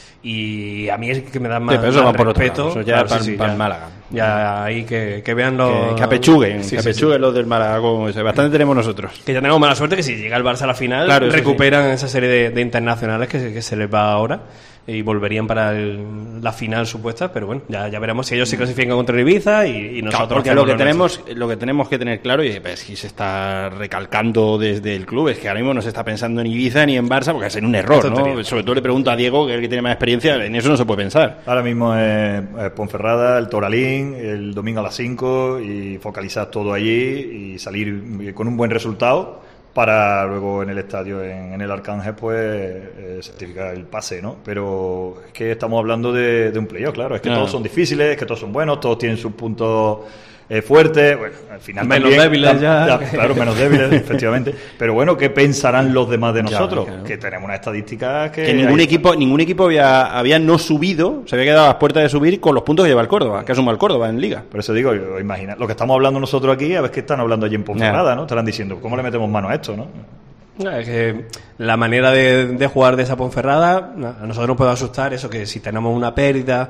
Y a mí es que me da más, sí, más por respeto. Otro lado. Eso ya claro, para sí, sí, pa Málaga. Ya ahí que, que vean los... Que, que apechuguen, sí, que sí, apechuguen sí. los del Málaga. Como ese. Bastante tenemos nosotros. Que ya tenemos mala suerte que si llega el Barça a la final, claro, recuperan sí. esa serie de, de internacionales que, que se les va ahora. y volverían para el, la final supuesta, pero bueno, ya, ya veremos si ellos se clasifican contra el Ibiza y, y nosotros... Claro, porque lo que, tenemos, lo que tenemos que tener claro, y pues, si se está recalcando desde el club, es que ahora mismo no se está pensando en Ibiza ni en Barça, porque es un error, ¿no? Sobre todo le pregunto a Diego, que es el que tiene más experiencia, en eso no se puede pensar. Ahora mismo es, es Ponferrada, el Toralín, el domingo a las cinco, y focalizar todo allí y salir con un buen resultado para luego en el estadio, en, en el Arcángel, pues eh, certificar el pase, ¿no? Pero es que estamos hablando de, de un playoff, claro, es que no. todos son difíciles, es que todos son buenos, todos tienen sus puntos eh, fuertes, bueno, al final menos también, débiles ya, ya claro, menos débiles, efectivamente, pero bueno, ¿qué pensarán los demás de nosotros? Ya, claro. Que tenemos una estadística que... Que ningún equipo ningún equipo había, había no subido, se había quedado a las puertas de subir con los puntos que lleva el Córdoba, que asuma el Córdoba en Liga. Por eso digo, yo, imagina, lo que estamos hablando nosotros aquí, a ver qué están hablando allí en Ponferrada, ¿no? Estarán diciendo, ¿cómo le metemos mano a esto, no? Es que la manera de, de jugar de esa Ponferrada a nosotros nos puede asustar eso, que si tenemos una pérdida,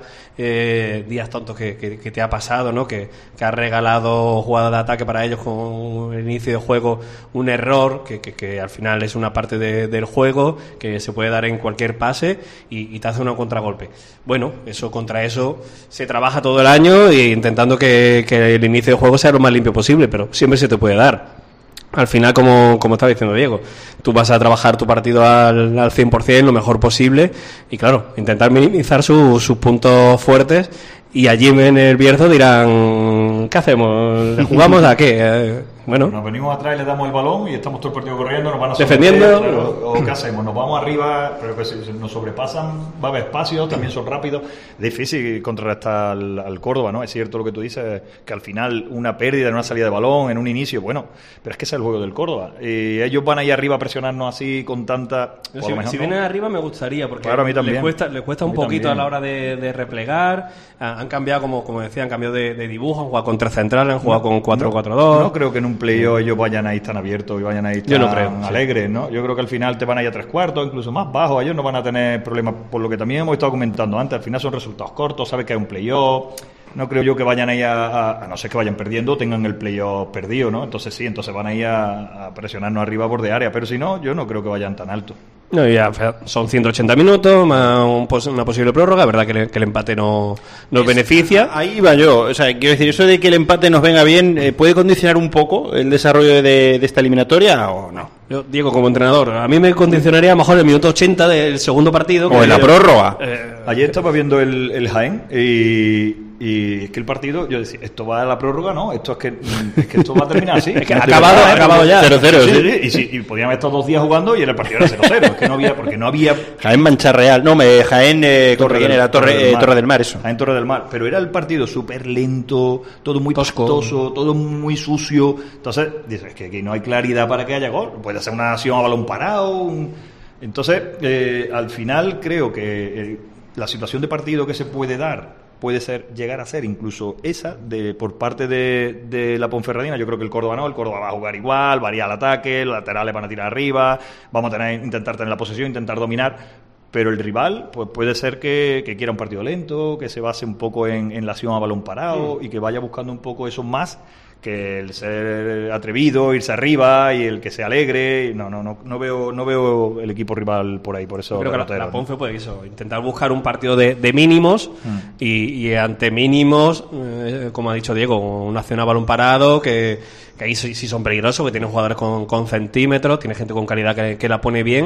eh, días tontos que, que, que te ha pasado, ¿no? Que, que has regalado jugadas de ataque para ellos con el inicio de juego, un error que, que, que al final es una parte de, del juego que se puede dar en cualquier pase y, y te hace un contragolpe. Bueno, eso contra eso se trabaja todo el año e intentando que, que el inicio de juego sea lo más limpio posible, pero siempre se te puede dar. Al final, como, como estaba diciendo Diego, tú vas a trabajar tu partido al, al cien por ciento, lo mejor posible, y claro, intentar minimizar su, sus puntos fuertes, y allí en el Bierzo dirán, ¿qué hacemos? ¿Le jugamos a qué? Eh, bueno, nos venimos atrás y le damos el balón y estamos todo el partido corriendo, nos van a defendiendo, claro, o ¿qué hacemos? Nos vamos arriba, pero que si nos sobrepasan, va a haber espacio, también son rápidos. Es difícil contrarrestar al, al Córdoba, ¿no? Es cierto lo que tú dices, que al final una pérdida en una salida de balón, en un inicio, bueno, pero es que ese es el juego del Córdoba. Y ellos van ahí arriba a presionarnos así con tanta... Si, si no. vienen arriba me gustaría, porque claro, a mí también. les cuesta, les cuesta un poquito también. A la hora de, de replegar. Han cambiado, como, como decía, han cambiado de, de dibujo, han jugado con tres centrales, han jugado no, con cuatro cuatro dos. No, no creo que en un playoff ellos vayan a ir tan abiertos y vayan a ir tan Yo no creo, alegres, sí. ¿no? Yo creo que al final te van a ir a tres cuartos, incluso más bajos, ellos no van a tener problemas, por lo que también hemos estado comentando antes, al final son resultados cortos, sabes que hay un playoff, no creo yo que vayan a ir a, a, a no ser que vayan perdiendo, tengan el playoff perdido, ¿no? Entonces sí, entonces van a ir a, a presionarnos arriba por de área, pero si no, yo no creo que vayan tan alto. No, ya son ciento ochenta minutos, más un pos- una posible prórroga, verdad que, le, que el empate no nos es, beneficia. Ahí va yo, o sea, quiero decir, eso de que el empate nos venga bien, eh, ¿puede condicionar un poco el desarrollo de, de esta eliminatoria o no? Yo, Diego, como entrenador, a mí me condicionaría a lo mejor el minuto ochenta del segundo partido. O en la prórroga. Eh, Ayer estaba viendo el, el Jaén y... Y es que el partido, yo decía, esto va a la prórroga, no, esto es que, es que esto va a terminar así. Es que ha acabado, ha acabado ya. cero cero, sí. sí. sí. Y, sí, y podían haber estado dos días jugando y el partido era cero cero. Es que no había, porque no había... Jaén Mancha Real, no, me Jaén, eh, Torre, del, era Torre, Torre, del eh, Torre del Mar, eso. Jaén Torre del Mar, pero era el partido súper lento, todo muy pastoso, todo muy sucio. Entonces, dices, que aquí no hay claridad para que haya gol. Puede ser una acción a balón parado. Un... Entonces, eh, al final creo que eh, la situación de partido que se puede dar puede ser llegar a ser incluso esa de por parte de, de la Ponferradina. Yo creo que el Córdoba no, el Córdoba va a jugar igual, varía el ataque, los laterales van a tirar arriba, vamos a tener, intentar tener la posesión, intentar dominar, pero el rival pues puede ser que, que quiera un partido lento, que se base un poco en, en la acción a balón parado mm. y que vaya buscando un poco eso más que el ser atrevido, irse arriba y el que se alegre. No, no, no, no veo, no veo el equipo rival por ahí, por eso. Creo que la, la Ponfe puede eso, intentar buscar un partido de, de mínimos mm. y, y ante mínimos, eh, como ha dicho Diego, una acción a balón parado que, que ahí sí, sí son peligrosos, que tienen jugadores con, con centímetros, tiene gente con calidad que, que la pone bien.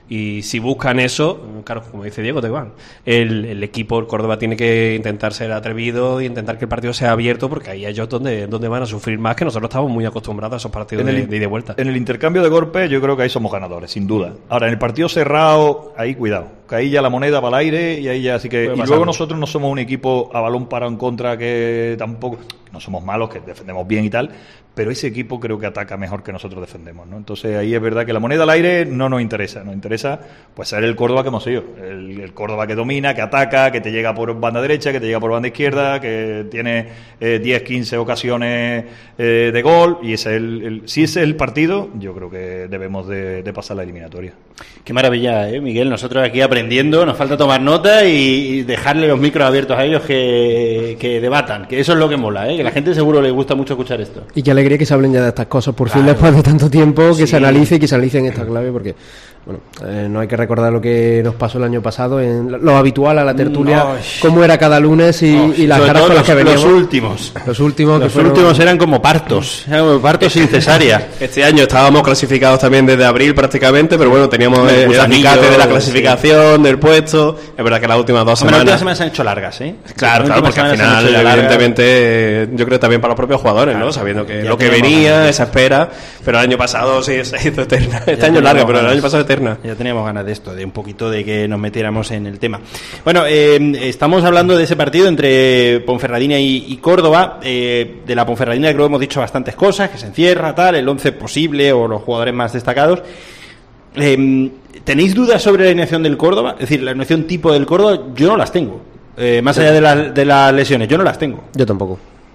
Y si buscan eso, claro, como dice Diego, te van. El, el equipo, el Córdoba, tiene que intentar ser atrevido e intentar que el partido sea abierto, porque ahí ellos donde, donde van a sufrir más, que nosotros estamos muy acostumbrados a esos partidos de, de ida y vuelta. En el intercambio de golpes yo creo que ahí somos ganadores, sin duda. Ahora, en el partido cerrado, ahí cuidado, que ahí ya la moneda va al aire y ahí ya así que... Y luego nosotros no somos un equipo a balón parado en contra que tampoco... No somos malos, que defendemos bien y tal, pero ese equipo creo que ataca mejor que nosotros defendemos, ¿no? Entonces ahí es verdad que la moneda al aire no nos interesa, nos interesa pues ser el Córdoba que hemos sido, el, el Córdoba que domina, que ataca, que te llega por banda derecha, que te llega por banda izquierda, que tiene eh, diez, quince ocasiones eh, de gol, y ese es el, el, si ese es el partido, yo creo que debemos de, de pasar la eliminatoria. Qué maravilla, ¿eh, Miguel? Nosotros aquí aprendiendo, nos falta tomar nota y, y dejarle los micros abiertos a ellos que, que debatan, que eso es lo que mola, ¿eh? Que la gente seguro le gusta mucho escuchar esto. Y qué alegría que se hablen ya de estas cosas, por claro. fin después de tanto tiempo, que sí. se analice y que se analicen esta clave, porque bueno, eh, no hay que recordar lo que nos pasó el año pasado, en lo habitual a la tertulia, no, cómo era cada lunes y, no, y las caras con las que veníamos. Los últimos. Los últimos, los que fueron... últimos eran como partos, eran como partos sin cesárea. Este año estábamos clasificados también desde abril prácticamente, pero bueno, teníamos el acicate de la clasificación, sí, del puesto. Es verdad que las últimas dos Hombre, semanas... Las últimas semanas se han hecho largas, ¿eh? Claro, claro, porque al final, evidentemente, yo creo también para los propios jugadores, claro, ¿no? Sabiendo que lo que venía, ganas, esa espera, pero el año pasado sí se hizo eterna. Este ya año larga, pero el año pasado eterna. Ya teníamos ganas de esto, de un poquito de que nos metiéramos en el tema. Bueno, eh, estamos hablando de ese partido entre Ponferradina y, y Córdoba. Eh, de la Ponferradina creo que hemos dicho bastantes cosas, que se encierra, tal, el once posible o los jugadores más destacados. Eh, ¿Tenéis dudas sobre la alineación del Córdoba? Es decir, la alineación tipo del Córdoba, yo no las tengo. Eh, más allá de, la, de las lesiones, yo no las tengo. Yo tampoco.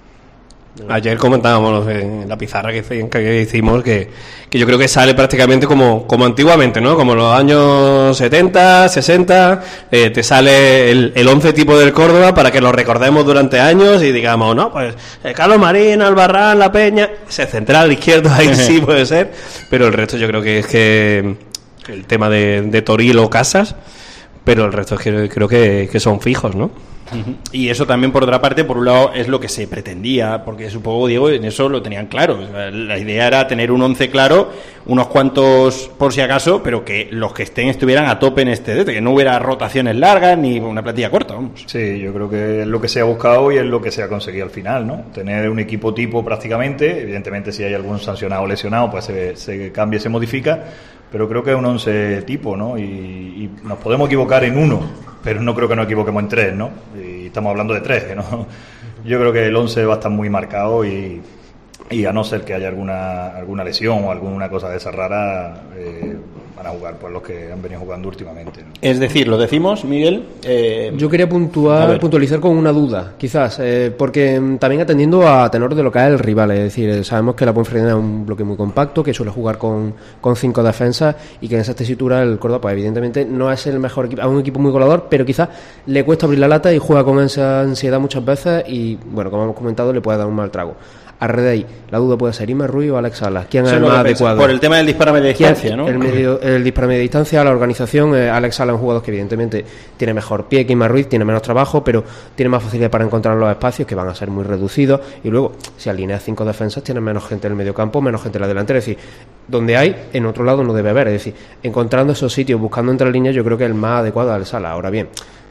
Ayer comentábamos en la pizarra que, que hicimos que, que yo creo que sale prácticamente como, como antiguamente, ¿no? Como en los años setenta, sesenta, eh, te sale el, el once tipo del Córdoba para que lo recordemos durante años y digamos, no, pues eh, Carlos Marín, Albarrán, La Peña, ese central izquierdo ahí sí puede ser, pero el resto yo creo que es que el tema de, de Toril Casas, pero el resto es que creo que, que son fijos, ¿no? Y eso también, por otra parte, por un lado es lo que se pretendía, porque supongo, Diego, en eso lo tenían claro. La idea era tener un once claro, unos cuantos por si acaso, pero que los que estén estuvieran a tope en este dete, que no hubiera rotaciones largas ni una plantilla corta, vamos. Sí, yo creo que es lo que se ha buscado y es lo que se ha conseguido al final, ¿no? Tener un equipo tipo prácticamente, evidentemente si hay algún sancionado o lesionado, pues se, se cambia y se modifica, pero creo que es un once tipo, ¿no? Y, y nos podemos equivocar en uno, pero no creo que nos equivoquemos en tres, ¿no? Y estamos hablando de tres, ¿no? Yo creo que el once va a estar muy marcado y, y a no ser que haya alguna alguna lesión o alguna cosa de esa rara, eh, van a jugar por los que han venido jugando últimamente, ¿no? Es decir, lo decimos, Miguel. Eh... Yo quería puntuar, puntualizar con una duda, quizás, eh, porque también atendiendo a tenor de lo que es el rival, es decir, sabemos que la Ponferradina es un bloque muy compacto, que suele jugar con, con cinco defensas y que en esa tesitura el Córdoba, pues evidentemente no es el mejor equipo, es un equipo muy goleador, pero quizás le cuesta abrir la lata y juega con esa ansiedad muchas veces y, bueno, como hemos comentado, le puede dar un mal trago. A red de ahí, la duda puede ser Isma Ruiz o Alex Salas. ¿Quién es el más adecuado? Por el tema del disparo a media distancia, ¿no? El, medio, el disparo a media distancia, la organización. eh, Alex Salas es un jugador que evidentemente tiene mejor pie que Isma Ruiz, tiene menos trabajo, pero tiene más facilidad para encontrar los espacios que van a ser muy reducidos. Y luego, si alineas cinco defensas, tienes menos gente en el medio campo, menos gente en la delantera. Es decir, donde hay, en otro lado no debe haber. Es decir, encontrando esos sitios, buscando entre líneas, yo creo que el más adecuado es Alex Salas. Ahora bien,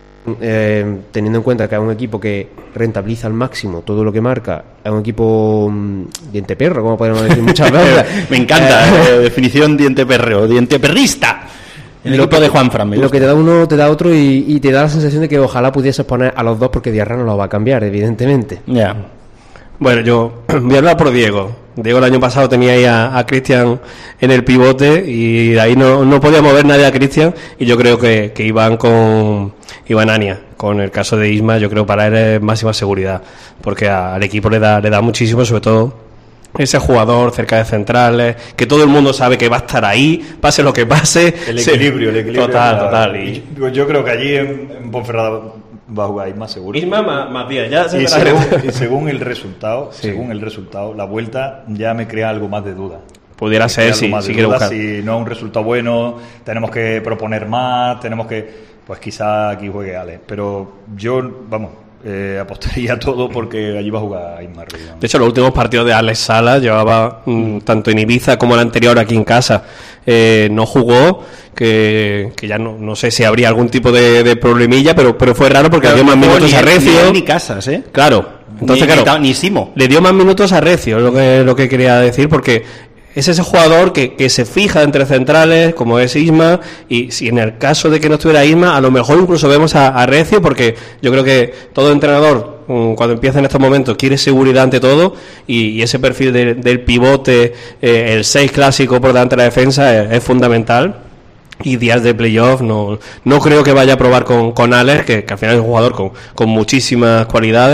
Eh, teniendo en cuenta que es un equipo que rentabiliza al máximo todo lo que marca, es un equipo mmm, diente perro, como podemos decir muchas veces. Me encanta, eh, definición diente perro, diente perrista. El equipo de Juanfran. Lo que te da uno te da otro y, y te da la sensación de que ojalá pudieses poner a los dos, porque Diarra no lo va a cambiar, evidentemente. Ya. Yeah. Bueno, yo voy a hablar por Diego. Diego el año pasado tenía ahí a, a Cristian en el pivote y de ahí no, no podía mover nadie a Cristian, y yo creo que, que iban con Iván Ania, con el caso de Isma, yo creo para él es máxima seguridad, porque a, al equipo le da, le da muchísimo, sobre todo ese jugador cerca de centrales, que todo el mundo sabe que va a estar ahí, pase lo que pase. El equilibrio, se... el equilibrio. Total, total. Y... Yo, yo creo que allí en, en Ponferrada va a jugar Isma seguro. Isma más, más bien, ya se y, según, y según el resultado, sí. según el resultado, la vuelta ya me crea algo más de duda. Pudiera ser, si, si quiere buscar. Si no es un resultado bueno, tenemos que proponer más, tenemos que, pues quizá aquí juegue Ale. Pero yo, vamos, eh, apostaría todo porque allí va a jugar Isma Ruiz. De hecho, los últimos partidos de Alex Salas llevaba mm, tanto en Ibiza como el anterior aquí en casa, eh, no jugó, que, que ya no, no sé si habría algún tipo de, de problemilla, pero pero fue raro porque le dio más minutos a Recio. Ni Casas, ¿eh? Claro. Entonces, ni, claro, ni, ni Simo. Le dio más minutos a Recio, lo que lo que quería decir, porque es ese jugador que, que se fija entre centrales, como es Isma, y si en el caso de que no estuviera Isma, a lo mejor incluso vemos a, a Recio, porque yo creo que todo entrenador, cuando empieza en estos momentos, quiere seguridad ante todo, y, y ese perfil de, del pivote, eh, el seis clásico por delante de la defensa es, es fundamental. Y días de playoff no no creo que vaya a probar con, con Alex, que, que al final es un jugador con, con muchísimas cualidades,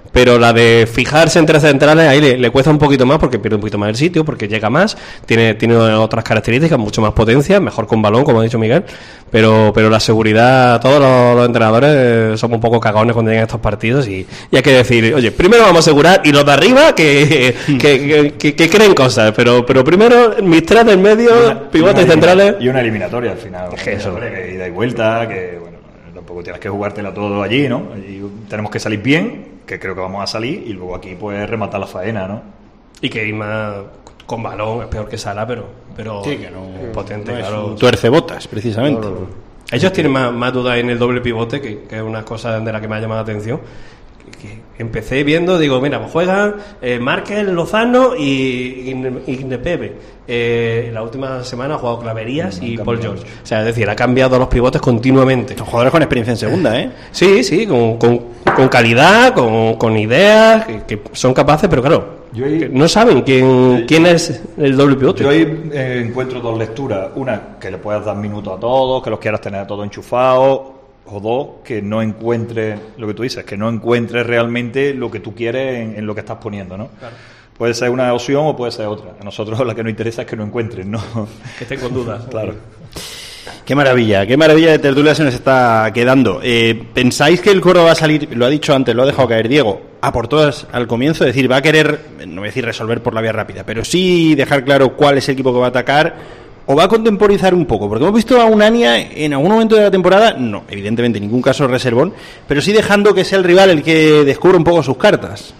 pero la de fijarse en tres centrales ahí le, le cuesta un poquito más porque pierde un poquito más el sitio, porque llega más, tiene tiene otras características, mucho más potencia, mejor con balón, como ha dicho Miguel, pero pero la seguridad, todos los, los entrenadores somos un poco cagones cuando llegan estos partidos y, y hay que decir, oye, primero vamos a asegurar y los de arriba que, que, que, que, que creen cosas, pero pero primero mis tres del medio, una, pivotes y centrales. Y una eliminatoria al final, es que eso, que ida y vuelta, que bueno, tampoco tienes que jugártela todo allí, ¿no? Y tenemos que salir bien, que creo que vamos a salir, y luego aquí pues rematar la faena, ¿no? Y que Ima con balón es peor que Sala, pero pero sí, que no, potente, no claro. Tuercebotas, precisamente. No, no, no. Ellos tienen más, más dudas en el doble pivote, que, que es una cosa de la que me ha llamado la atención. Que, que empecé viendo, digo, mira, pues juegan eh, Márquez, Lozano y Ignepebe. Eh, la última semana ha jugado Claverías no, y Paul George. O sea, es decir, ha cambiado los pivotes continuamente. Son jugadores con experiencia en segunda, ¿eh? Sí, sí, con, con, con calidad, con, con ideas, que, que son capaces, pero claro, yo ahí, no saben quién, quién es el doble pivote. Yo ahí eh, encuentro dos lecturas. Una, que le puedas dar minutos a todos, que los quieras tener a todos enchufados. O dos, que no encuentres lo que tú dices, que no encuentres realmente lo que tú quieres en, en lo que estás poniendo, ¿no? Claro. Puede ser una opción o puede ser otra. A nosotros la que nos interesa es que no encuentren, ¿no? Que estén con dudas. Claro. Qué maravilla, qué maravilla de tertulia se nos está quedando. Eh, ¿Pensáis que el Córdoba va a salir, lo ha dicho antes, lo ha dejado caer Diego, a por todas al comienzo? Es decir, va a querer, no voy a decir resolver por la vía rápida, pero sí dejar claro cuál es el equipo que va a atacar, o va a contemporizar un poco, porque hemos visto a Unania en algún momento de la temporada, no, evidentemente en ningún caso reservón, pero sí dejando que sea el rival el que descubra un poco sus cartas.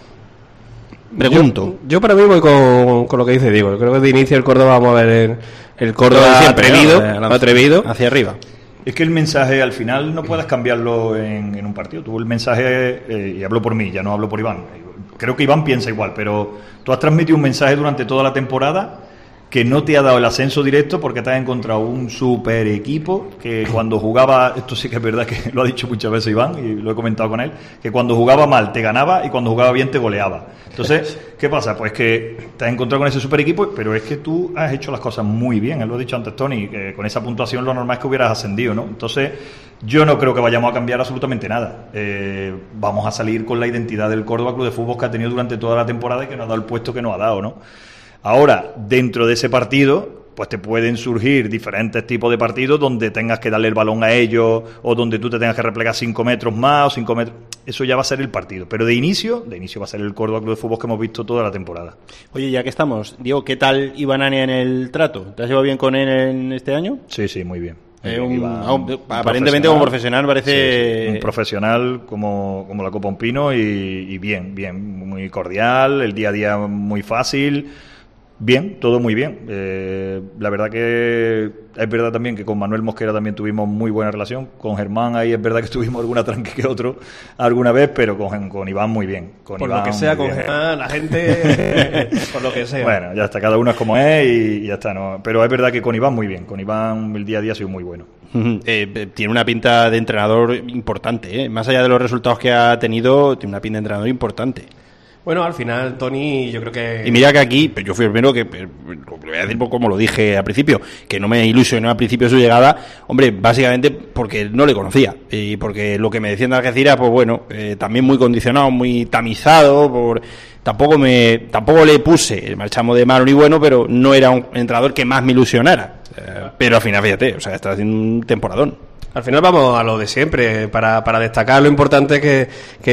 Pregunto. Yo, yo para mí voy con, con lo que dice Diego. Creo que de inicio el Córdoba vamos a ver el, el Córdoba siempre, atrevido, ¿no? atrevido hacia arriba. Es que el mensaje al final no puedes cambiarlo en, en un partido. Tú el mensaje, eh, y hablo por mí, ya no hablo por Iván. Creo que Iván piensa igual, pero tú has transmitido un mensaje durante toda la temporada que no te ha dado el ascenso directo porque te has encontrado un super equipo que cuando jugaba, esto sí que es verdad que lo ha dicho muchas veces Iván y lo he comentado con él, que cuando jugaba mal te ganaba y cuando jugaba bien te goleaba. Entonces, ¿qué pasa? Pues que te has encontrado con ese super equipo, pero es que tú has hecho las cosas muy bien, él lo ha dicho antes Tony, que con esa puntuación lo normal es que hubieras ascendido, ¿no? Entonces, yo no creo que vayamos a cambiar absolutamente nada. Eh, vamos a salir con la identidad del Córdoba Club de Fútbol que ha tenido durante toda la temporada y que nos ha dado el puesto que nos ha dado, ¿no? Ahora, dentro de ese partido, pues te pueden surgir diferentes tipos de partidos donde tengas que darle el balón a ellos o donde tú te tengas que replegar cinco metros más o cinco metros. Eso ya va a ser el partido. Pero de inicio, de inicio va a ser el Córdoba Club de Fútbol que hemos visto toda la temporada. Oye, ya que estamos, Diego, ¿qué tal Iván Ania en el trato? ¿Te has llevado bien con él en este año? Sí, sí, muy bien. Eh, un, Iván, un, aparentemente como profesional parece... Sí, sí, un profesional como, como la Copa Un Pino y, y bien, bien, muy cordial, el día a día muy fácil... Bien, todo muy bien. Eh, la verdad que es verdad también que con Manuel Mosquera también tuvimos muy buena relación. Con Germán ahí es verdad que tuvimos alguna tranque que otro alguna vez, pero con, con Iván muy bien. Con por Iván, lo que sea, con Germán, la gente, por lo que sea. Bueno, ya está, cada uno es como es y, y ya está, ¿no? Pero es verdad que con Iván muy bien. Con Iván el día a día ha sido muy bueno. Eh, tiene una pinta de entrenador importante, ¿eh? Más allá de los resultados que ha tenido, tiene una pinta de entrenador importante. Bueno, al final, Tony, yo creo que... Y mira que aquí, yo fui el primero que, lo voy a decir como lo dije al principio, que no me ilusionó al principio de su llegada, hombre, básicamente porque no le conocía, y porque lo que me decían de Algeciras, pues bueno, eh, también muy condicionado, muy tamizado, por tampoco me tampoco le puse el marchamo de malo ni bueno, pero no era un entrenador que más me ilusionara, eh, pero al final, fíjate, o sea, está haciendo un temporadón. Al final vamos a lo de siempre, para, para destacar lo importante que,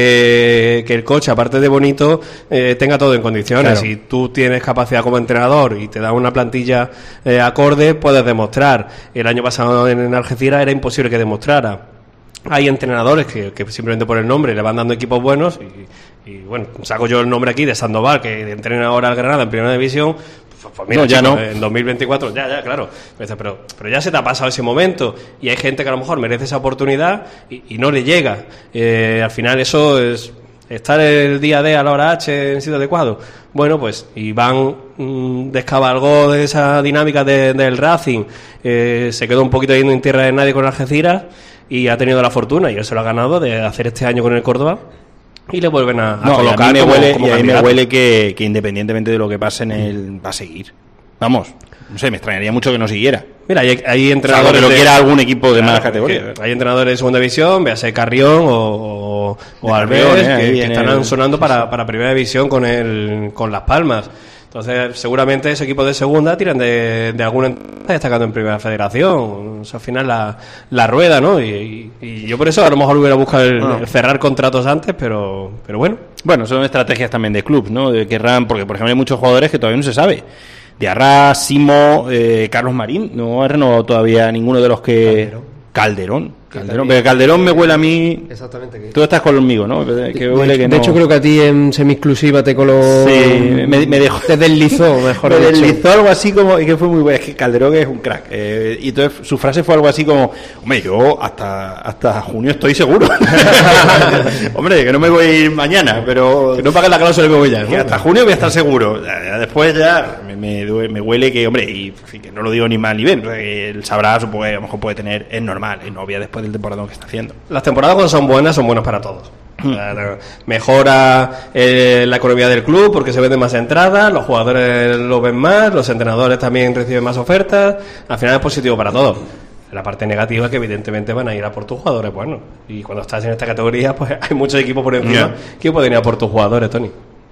que, que el coche, aparte de bonito, eh, tenga todo en condiciones. Claro. Si tú tienes capacidad como entrenador y te dan una plantilla eh, acorde, puedes demostrar. El año pasado en Algeciras era imposible que demostrara. Hay entrenadores que, que simplemente por el nombre le van dando equipos buenos y, y bueno, saco yo el nombre aquí de Sandoval, que entrena ahora al Granada en Primera División. Pues mira, no, ya chico, no. En dos mil veinticuatro, ya, ya, claro. Pero, pero ya se te ha pasado ese momento y hay gente que a lo mejor merece esa oportunidad y, y no le llega. Eh, al final eso es estar el día D a la hora H en sitio adecuado. Bueno, pues Iván mmm, descabalgó de esa dinámica de, del Racing, eh, se quedó un poquito yendo en tierra de nadie con Algeciras y ha tenido la fortuna, y él se lo ha ganado, de hacer este año con el Córdoba. Y le vuelven a, a no, colocar y a mí me como, huele, como y a mí me candidato. huele que, que independientemente de lo que pase en él, va a seguir. vamos, no sé, me extrañaría mucho que no siguiera. Mira, hay, hay entrenadores... que lo de, quiera algún equipo de claro, más categoría. Hay entrenadores de segunda división, véase Carrión o, o, o Alves, Carrión, eh, que, que están el... sonando sí, para, sí. para primera división con el con Las Palmas. Entonces, seguramente esos equipos de segunda tiran de, de alguna destacando en primera federación. O sea, al final la, la rueda, ¿no? Y, y, y yo por eso a lo mejor hubiera buscado el, no. el cerrar contratos antes, pero pero bueno. Bueno, son estrategias también de clubs, ¿no? De querrán, porque por ejemplo hay muchos jugadores que todavía no se sabe. Diarra, Simo, eh, Carlos Marín, no ha renovado todavía ninguno de los que... Calderón. Calderón. Calderón, pero Calderón me huele a mí. Exactamente. Que... Tú estás conmigo, ¿no? Que huele de, que de no... hecho, creo que a ti en semi-exclusiva te coló. Sí, me, me dejó. Te deslizó, mejor me dicho. deslizó algo así como. Que fue muy bueno. Es que Calderón es un crack. Eh, y entonces su frase fue algo así como: hombre, yo hasta, hasta junio estoy seguro. Hombre, que no me voy mañana, pero. Que no pagues la cláusula de Bobilla, Que ¿no? hasta junio voy a estar seguro. Ya, después ya me, me, me huele que, hombre, y en fin, que no lo digo ni mal ni bien. O sea, que él sabrá, supongo que a lo mejor puede tener. Es normal, es novia después del temporada que está haciendo. Las temporadas cuando son buenas son buenas para todos. Mejora eh, la economía del club porque se venden más entradas, los jugadores lo ven más, los entrenadores también reciben más ofertas. Al final es positivo para todos. La parte negativa es que evidentemente van a ir a por tus jugadores. Bueno, y cuando estás en esta categoría pues hay muchos equipos por encima yeah. que pueden ir a por tus jugadores, Tony.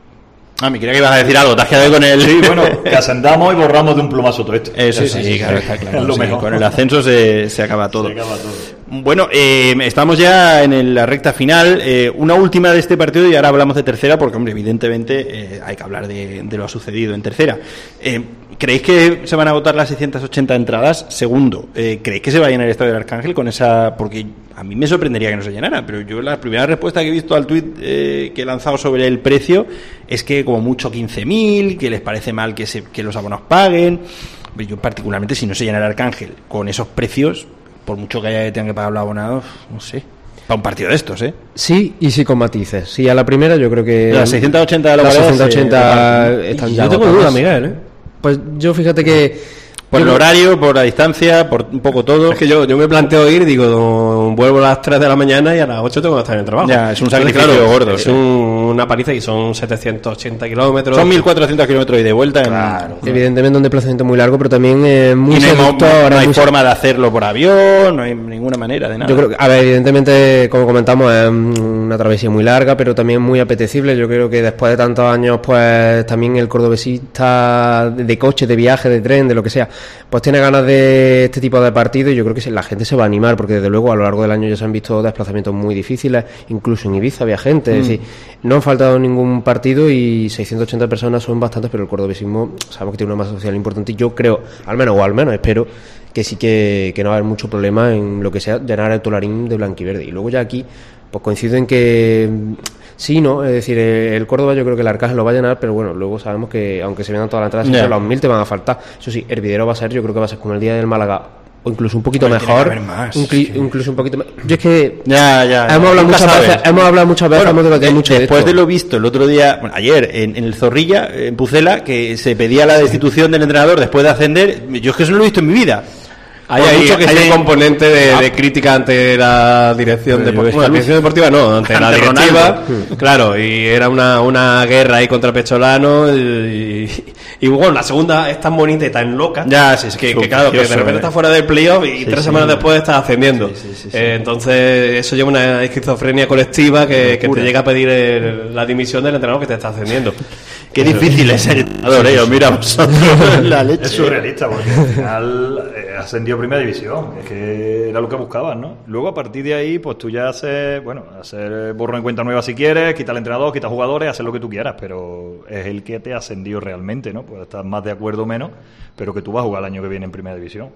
Ah, me creía que ibas a decir algo, te has quedado con el... Sí, bueno, que ascendamos y borramos de un plumazo todo esto. Eso sí, sí, sí, claro, está claro. Lo sí, mejor. Con el ascenso se, se acaba todo. Se acaba todo. Bueno, eh, estamos ya en el, la recta final. Eh, una última de este partido y ahora hablamos de tercera porque, hombre, evidentemente eh, hay que hablar de, de lo sucedido en tercera. Eh, ¿Creéis que se van a agotar las seiscientas ochenta entradas? Segundo, eh, ¿creéis que se va a llenar el Estadio del Arcángel con esa...? Porque a mí me sorprendería que no se llenara, pero yo la primera respuesta que he visto al tuit eh, que he lanzado sobre el precio es que como mucho quince mil, que les parece mal que, se, que los abonos paguen. Yo particularmente, si no se llena el Arcángel con esos precios, por mucho que haya tengan que pagar los abonados, no sé... Para un partido de estos, ¿eh? Sí, y sí con matices. Sí, a la primera yo creo que... Las seiscientas ochenta de la las seiscientas ochenta eh, están yo ya tengo duda, Miguel, ¿eh? Pues yo fíjate que... Por el horario, por la distancia, por un poco todo. Es que yo, yo me planteo ir, digo, no, vuelvo a las tres de la mañana y a las ocho tengo que estar en el trabajo. Ya, es un sacrificio Entonces, claro, gordo. Es sí. un, una paliza y son setecientos ochenta kilómetros. Son mil cuatrocientos kilómetros y de vuelta. Claro. En... Evidentemente un desplazamiento muy largo, pero también eh, muy y no, seductor. no, no hay muy forma de hacerlo por avión, no hay ninguna manera de nada. Yo creo que, a ver, evidentemente, como comentamos, es una travesía muy larga, pero también muy apetecible. Yo creo que después de tantos años, pues también el cordobesista de coche, de viaje, de tren, de lo que sea, pues tiene ganas de este tipo de partidos y yo creo que la gente se va a animar porque desde luego a lo largo del año ya se han visto desplazamientos muy difíciles, incluso en Ibiza había gente, mm. es decir, no han faltado ningún partido y seiscientas ochenta personas son bastantes, pero el cordobesismo sabemos que tiene una masa social importante y yo creo, al menos o al menos espero que sí que, que no va a haber mucho problema en lo que sea llenar el Tolarín de blanquiverde. Y luego ya aquí pues coincido en que sí, ¿no? Es decir, el Córdoba yo creo que el Arcángel lo va a llenar, pero bueno, luego sabemos que aunque se vendan todas las entradas, yeah. los mil te van a faltar. Eso sí, Hervidero va a ser, yo creo que va a ser como el día del Málaga, o incluso un poquito Oye, mejor. Más, inclu- sí. Incluso un poquito más. Yo es que ya, ya, hemos hablado muchas sabes. veces, hemos hablado muchas veces, bueno, hemos debatido mucho de después esto. de lo visto el otro día, bueno, ayer en, en el Zorrilla, en Pucela, que se pedía la destitución del entrenador después de ascender, yo es que eso no lo he visto en mi vida. Hay, hay, mucho que hay se... un componente de, de crítica ante la dirección deportiva. Bueno, la dirección deportiva no, ante, ante la directiva. Ronaldo. Claro, y era una, una guerra ahí contra Pecholano. Y, y, y bueno, la segunda es tan bonita y tan loca. Ya, sí, sí, que, que claro, que de repente está fuera del playoff y sí, tres sí, semanas sí. después está ascendiendo. Sí, sí, sí, sí. Eh, entonces, eso lleva una esquizofrenia colectiva que, que te llega a pedir el, la dimisión del entrenador que te está ascendiendo. Qué difícil es ser entrenador, eh. Mira vosotros la leche. Es surrealista porque al final eh, ascendió a primera división. Es que era lo que buscaban, ¿no? Luego a partir de ahí, pues tú ya haces, bueno, hacer borro en cuenta nueva si quieres, quita al entrenador, quita jugadores, hacer lo que tú quieras, pero es el que te ascendió realmente, ¿no? Pues estás más de acuerdo o menos, pero que tú vas a jugar el año que viene en primera división.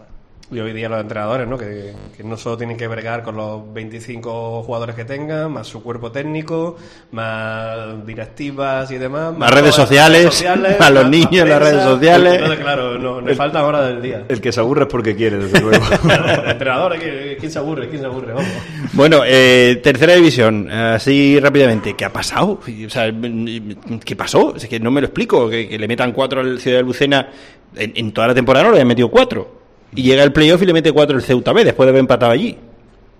Y hoy día los entrenadores, ¿no? Que, que no solo tienen que bregar con los veinticinco jugadores que tengan, más su cuerpo técnico, más directivas y demás, más, más redes sociales, redes sociales, a los niños en las redes sociales. Entonces, claro, no, no falta hora del día. El que se aburre es porque quiere, desde luego. El entrenador, ¿quién se aburre? ¿Quién se aburre? Vamos. Bueno, eh, tercera división, así rápidamente, ¿qué ha pasado? O sea, ¿qué pasó? Es que no me lo explico, que, que le metan cuatro al Ciudad de Lucena, en, en toda la temporada no le habían metido cuatro. Y llega el playoff y le mete cuatro el Ceuta B después de haber empatado allí.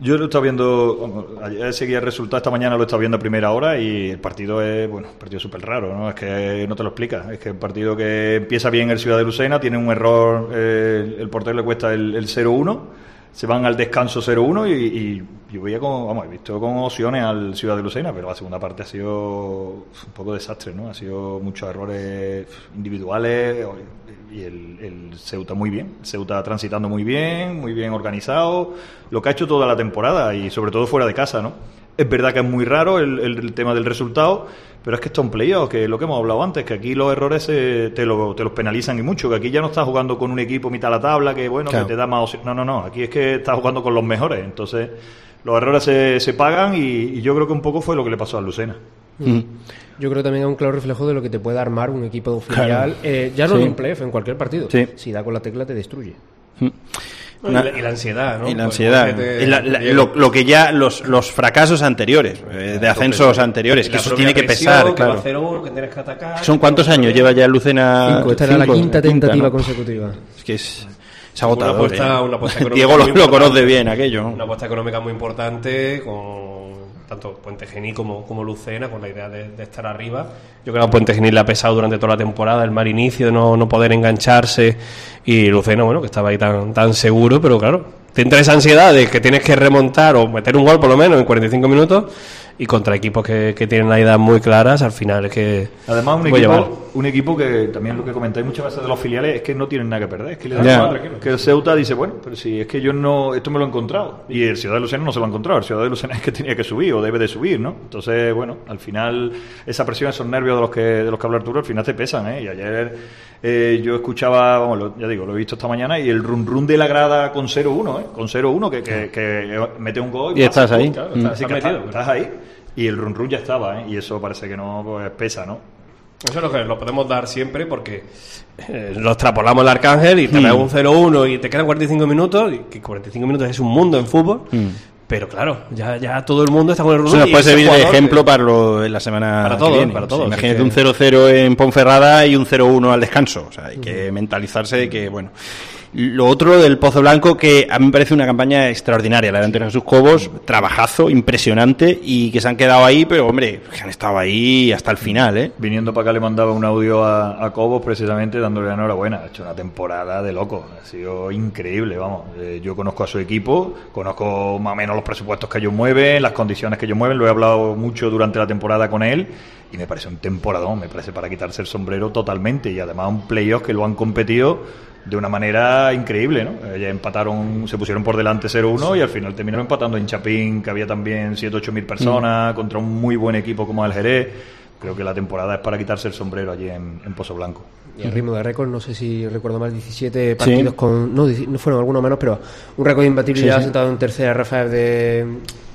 Yo lo he estado viendo, ayer seguía el resultado, esta mañana lo he estado viendo a primera hora y el partido es, bueno, un partido súper raro, ¿no? Es que no te lo explica, es que el partido que empieza bien el Ciudad de Lucena, tiene un error, eh, el portero le cuesta el, el cero uno, se van al descanso cero uno y, y yo veía como, vamos, he visto con opciones al Ciudad de Lucena, pero la segunda parte ha sido un poco desastre, ¿no? Ha sido muchos errores individuales y el, el Ceuta muy bien, Ceuta transitando muy bien, muy bien organizado, lo que ha hecho toda la temporada y sobre todo fuera de casa, ¿no? Es verdad que es muy raro el, el, el tema del resultado, pero es que esto es un playoff, que es lo que hemos hablado antes, que aquí los errores eh, te, lo, te los penalizan y mucho, que aquí ya no estás jugando con un equipo mitad de la tabla, que bueno, claro, que te da más opciones. No, no, no, aquí es que estás jugando con los mejores, entonces los errores se, se pagan y, y yo creo que un poco fue lo que le pasó a Lucena. Mm. Yo creo también es un claro reflejo de lo que te puede armar un equipo de un filial, claro. eh, ya no sí. en un playoff, en cualquier partido. Sí. Si da con la tecla te destruye. Mm. Una, y, la, y la ansiedad, ¿no? Y la ansiedad. Te, y la, la, lo, lo que ya, los, los fracasos anteriores, eh, de ascensos anteriores, que eso tiene que pesar, que claro. cero uno, que tienes que atacar, ¿son cuántos años lleva ya Lucena? Cinco, esta era la quinta tentativa quinta, ¿no? consecutiva. Es que es, es agotador. Una apuesta, ¿eh? una apuesta Diego lo, lo conoce bien aquello. Una apuesta económica muy importante con tanto Puente Genil como, como Lucena, con la idea de, de estar arriba. Yo creo que a Puente Genil le ha pesado durante toda la temporada el mal inicio, de no, no poder engancharse, y Lucena, bueno, que estaba ahí tan, tan seguro, pero claro, te entra esa ansiedad de que tienes que remontar o meter un gol por lo menos en cuarenta y cinco minutos, y contra equipos que, que tienen las ideas muy claras, al final es que... Además, un equipo, un equipo que también lo que comentáis muchas veces de los filiales es que no tienen nada que perder, es que le dan yeah. más, que el Ceuta dice, bueno, pero si es que yo no, esto me lo he encontrado, y el Ciudad de Lucena no se lo ha encontrado, el Ciudad de Lucena es que tenía que subir o debe de subir, ¿no? Entonces, bueno, al final esa presión, esos nervios de los que de los que habla Arturo, al final te pesan, ¿eh? Y ayer eh, yo escuchaba, vamos, lo, ya digo, lo he visto esta mañana, y el run run de la grada con cero uno, ¿eh? Con cero uno, que, que, que mete un gol y, y estás ahí, claro, estás, mm. estás, estás, estás ahí. Y el run run ya estaba, ¿eh? Y eso parece que no pues, pesa, ¿no? Eso es lo que lo podemos dar siempre porque eh, lo extrapolamos al Arcángel y te mm. da un cero uno y te quedan cuarenta y cinco minutos, y que cuarenta y cinco minutos es un mundo en fútbol. Mm. Pero claro, ya, ya todo el mundo está con el run run. Eso nos puede servir de ejemplo que... para lo, la semana para todo, que viene. Para todos. Imagínate que... un cero cero en Ponferrada y un cero uno al descanso. O sea, hay que mm. mentalizarse de que, bueno... Lo otro del Pozo Blanco, que a mí me parece una campaña extraordinaria, la de Antonio Jesús Cobos, trabajazo impresionante, y que se han quedado ahí, pero hombre, que han estado ahí hasta el final, ¿eh? Viniendo para acá le mandaba un audio a, a Cobos precisamente dándole la enhorabuena. Ha hecho una temporada de loco, ha sido increíble, vamos. Eh, yo conozco a su equipo, conozco más o menos los presupuestos que ellos mueven, las condiciones que ellos mueven, lo he hablado mucho durante la temporada con él, y me parece un temporadón, me parece para quitarse el sombrero totalmente, y además un playoff que lo han competido de una manera increíble, ¿no? Ya empataron, se pusieron por delante cero uno y al final terminaron empatando en Chapín, que había también siete u ocho mil personas, mm. contra un muy buen equipo como el Jerez. Creo que la temporada es para quitarse el sombrero allí en, en Pozo Blanco. Y el ritmo de récord, no sé si recuerdo mal, diecisiete partidos sí. con... No, no fueron algunos menos, pero un récord imbatible sí, ya sí. sentado en tercera R F de...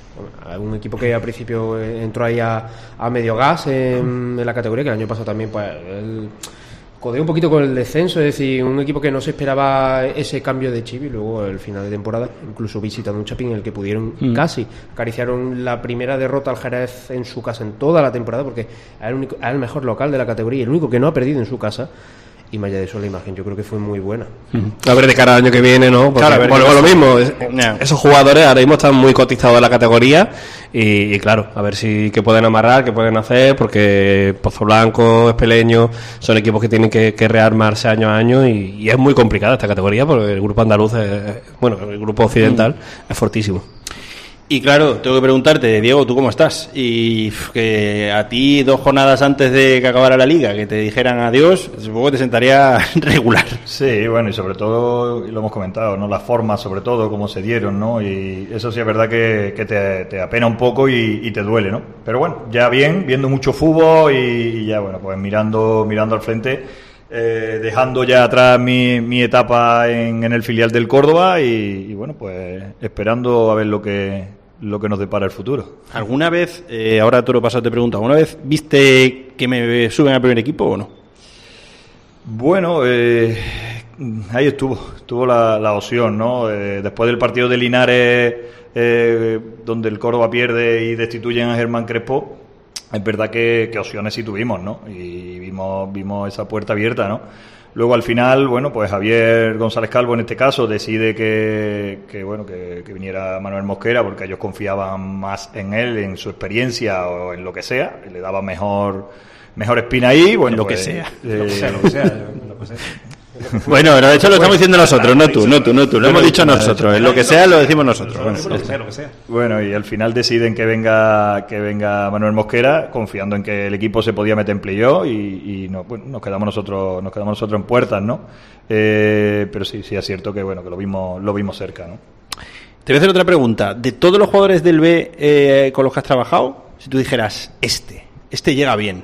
un equipo que al principio entró ahí a, a medio gas en, en la categoría, que el año pasado también pues el, codeó un poquito con el descenso, es decir, un equipo que no se esperaba ese cambio de chip, y luego el final de temporada, incluso visitando un Chapín en el que pudieron mm. casi acariciaron la primera derrota al Jerez en su casa en toda la temporada, porque era el, único, era el mejor local de la categoría, el único que no ha perdido en su casa. Y más allá de eso, la imagen yo creo que fue muy buena. A ver de cara al año que viene, ¿no? Porque, claro, bueno, lo mismo, es, yeah. esos jugadores ahora mismo están muy cotizados de la categoría y, y claro, a ver si qué pueden amarrar, qué pueden hacer, porque Pozo Blanco, Espeleño, son equipos que tienen que, que rearmarse año a año, y, y es muy complicada esta categoría porque el grupo andaluz, es, bueno, el grupo occidental mm. es fortísimo. Y claro, tengo que preguntarte, Diego, ¿tú cómo estás? Y que a ti dos jornadas antes de que acabara la liga, que te dijeran adiós, supongo que te sentaría regular. Sí, bueno, y sobre todo, y lo hemos comentado, ¿no? Las formas, sobre todo, cómo se dieron, ¿no? Y eso sí es verdad que, que te, te apena un poco y, y te duele, ¿no? Pero bueno, ya bien, viendo mucho fútbol y, y ya, bueno, pues mirando, mirando al frente, eh, dejando ya atrás mi, mi etapa en, en el filial del Córdoba y, y bueno, pues esperando a ver lo que... lo que nos depara el futuro. ¿Alguna vez, eh, ahora te lo paso, te pregunto, ¿alguna vez viste que me suben al primer equipo o no? Bueno, eh, ahí estuvo, estuvo la, la opción, ¿no? Eh, después del partido de Linares, eh, donde el Córdoba pierde y destituyen a Germán Crespo, es verdad que, que opciones sí tuvimos, ¿no? Y vimos, vimos esa puerta abierta, ¿no? Luego al final, bueno, pues Javier González Calvo en este caso decide que, que bueno, que, que viniera Manuel Mosquera porque ellos confiaban más en él, en su experiencia o en lo que sea, y le daba mejor, mejor espina ahí, bueno, lo pues, que sea. Eh, lo que sea, lo que sea, lo que sea. Bueno, de hecho lo estamos diciendo nosotros, no tú, no tú, no tú, lo hemos dicho nosotros, es lo que sea lo decimos nosotros. Bueno, lo que sea, lo que sea. Bueno, y al final deciden que venga que venga Manuel Mosquera, confiando en que el equipo se podía meter en playoff y, y no, bueno, nos quedamos nosotros nos quedamos nosotros en puertas, ¿no? Eh, pero sí, sí es cierto que bueno que lo vimos lo vimos cerca, ¿no? Te voy a hacer otra pregunta. De todos los jugadores del B eh, con los que has trabajado, si tú dijeras este, este llega bien,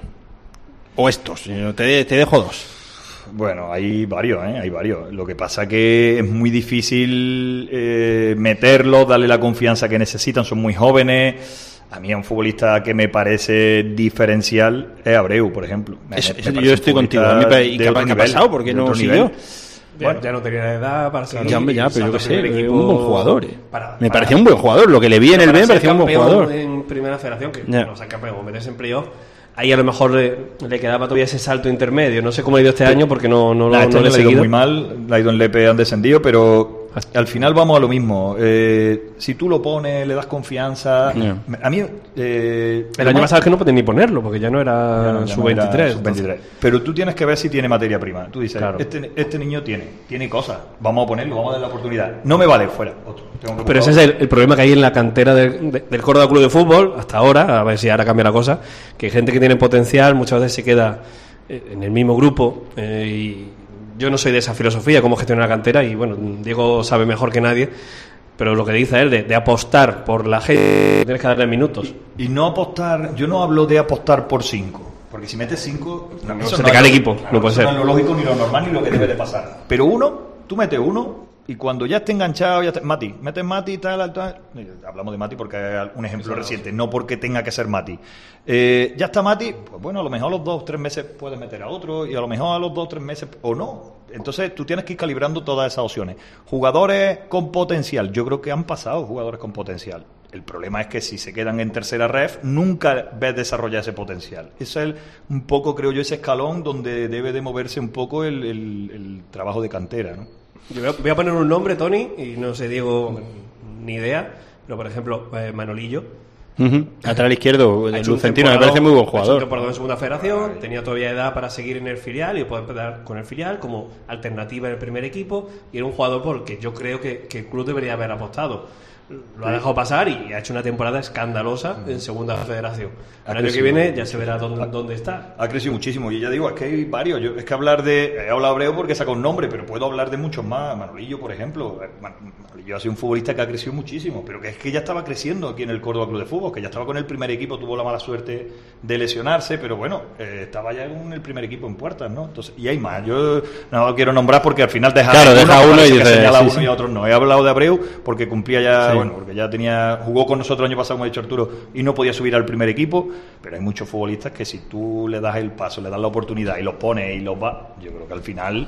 o estos, te, te dejo dos. Bueno, hay varios, ¿eh? Hay varios. Lo que pasa que es muy difícil eh, meterlos, darle la confianza que necesitan, son muy jóvenes. A mí un futbolista que me parece diferencial es Abreu, por ejemplo. Me, es, me yo estoy contigo. A mí, ¿y qué, qué ha pasado? ¿Por qué no siguió? Bueno, ya no tenía edad para seguir. Ya, ya, pero yo qué sé, es un buen jugador. Eh. Para, para, me parecía un buen jugador. Lo que le vi en el B me parecía un buen jugador. En primera federación, que yeah. no sea campeón, meterse en playoff. Ahí a lo mejor le, le quedaba todavía ese salto intermedio. No sé cómo ha ido este año porque no, no, nah, no, este no le he ha ido seguido. muy mal, la ha ido en Lepe, han descendido, pero al final vamos a lo mismo. Eh, si tú lo pones, le das confianza. Yeah. A mí. Eh, el año pasado es que no podías ni ponerlo porque ya no era, no, sub veintitrés. sub veintitrés. Pero tú tienes que ver si tiene materia prima. Tú dices, claro. este, este niño tiene, tiene cosas. Vamos a ponerlo, vamos a darle la oportunidad. No me vale, fuera. Otro. Tengo que pero ese es el, el problema que hay en la cantera de, de, del Córdoba Club de Fútbol hasta ahora. A ver si ahora cambia la cosa. Que hay gente que tiene potencial muchas veces se queda en el mismo grupo. Eh, y yo no soy de esa filosofía, cómo gestionar la cantera. Y bueno, Diego sabe mejor que nadie. Pero lo que dice él, de, de apostar por la gente, tienes que darle minutos. Y, y no apostar, yo no hablo de apostar por cinco, porque si metes cinco, no, no, se te cae el equipo, claro, no puede ser. No es lo lógico, ni lo normal, ni lo que debe de pasar. Pero uno, tú metes uno, y cuando ya esté enganchado, ya esté, Mati, metes Mati, tal, tal, hablamos de Mati porque es un ejemplo Eso reciente, no porque tenga que ser Mati. Eh, ya está Mati, pues bueno, a lo mejor a los dos o tres meses puedes meter a otro, y a lo mejor a los dos o tres meses, o no. Entonces tú tienes que ir calibrando todas esas opciones. Jugadores con potencial, yo creo que han pasado jugadores con potencial. El problema es que si se quedan en tercera ref, nunca ves desarrollar ese potencial. Ese es el, un poco, creo yo, ese escalón donde debe de moverse un poco el, el, el trabajo de cantera, ¿no? Yo voy a poner un nombre, Tony, y no sé, Diego, ni idea, pero por ejemplo, eh, Manolillo. Uh-huh. Atrás al izquierdo, el Lucentino, me parece muy buen jugador. Ha hecho en segunda federación, tenía todavía edad para seguir en el filial y poder empezar con el filial como alternativa en el primer equipo. Y era un jugador por el que yo creo que, que el club debería haber apostado. Lo ha dejado pasar y ha hecho una temporada escandalosa en segunda federación. El año que viene ya se verá dónde, dónde está. Ha crecido muchísimo y ya digo, es que hay varios. Yo, es que hablar de. He hablado Abreu porque saca un nombre, pero puedo hablar de muchos más. Manolillo, por ejemplo. Manolillo ha sido un futbolista que ha crecido muchísimo, pero que es que ya estaba creciendo aquí en el Córdoba Club de Fútbol, que ya estaba con el primer equipo, tuvo la mala suerte de lesionarse, pero bueno, eh, estaba ya con el primer equipo en puertas, ¿no? Entonces, y hay más. Yo no lo quiero nombrar porque al final deja, claro, deja uno, uno y dice, señala sí, uno sí. y a otros no. He hablado de Abreu porque cumplía ya, sí. bueno, porque ya tenía, jugó con nosotros el año pasado, como ha dicho Arturo, y no podía subir al primer equipo, pero hay muchos futbolistas que si tú le das el paso, le das la oportunidad y los pones y los va, yo creo que al final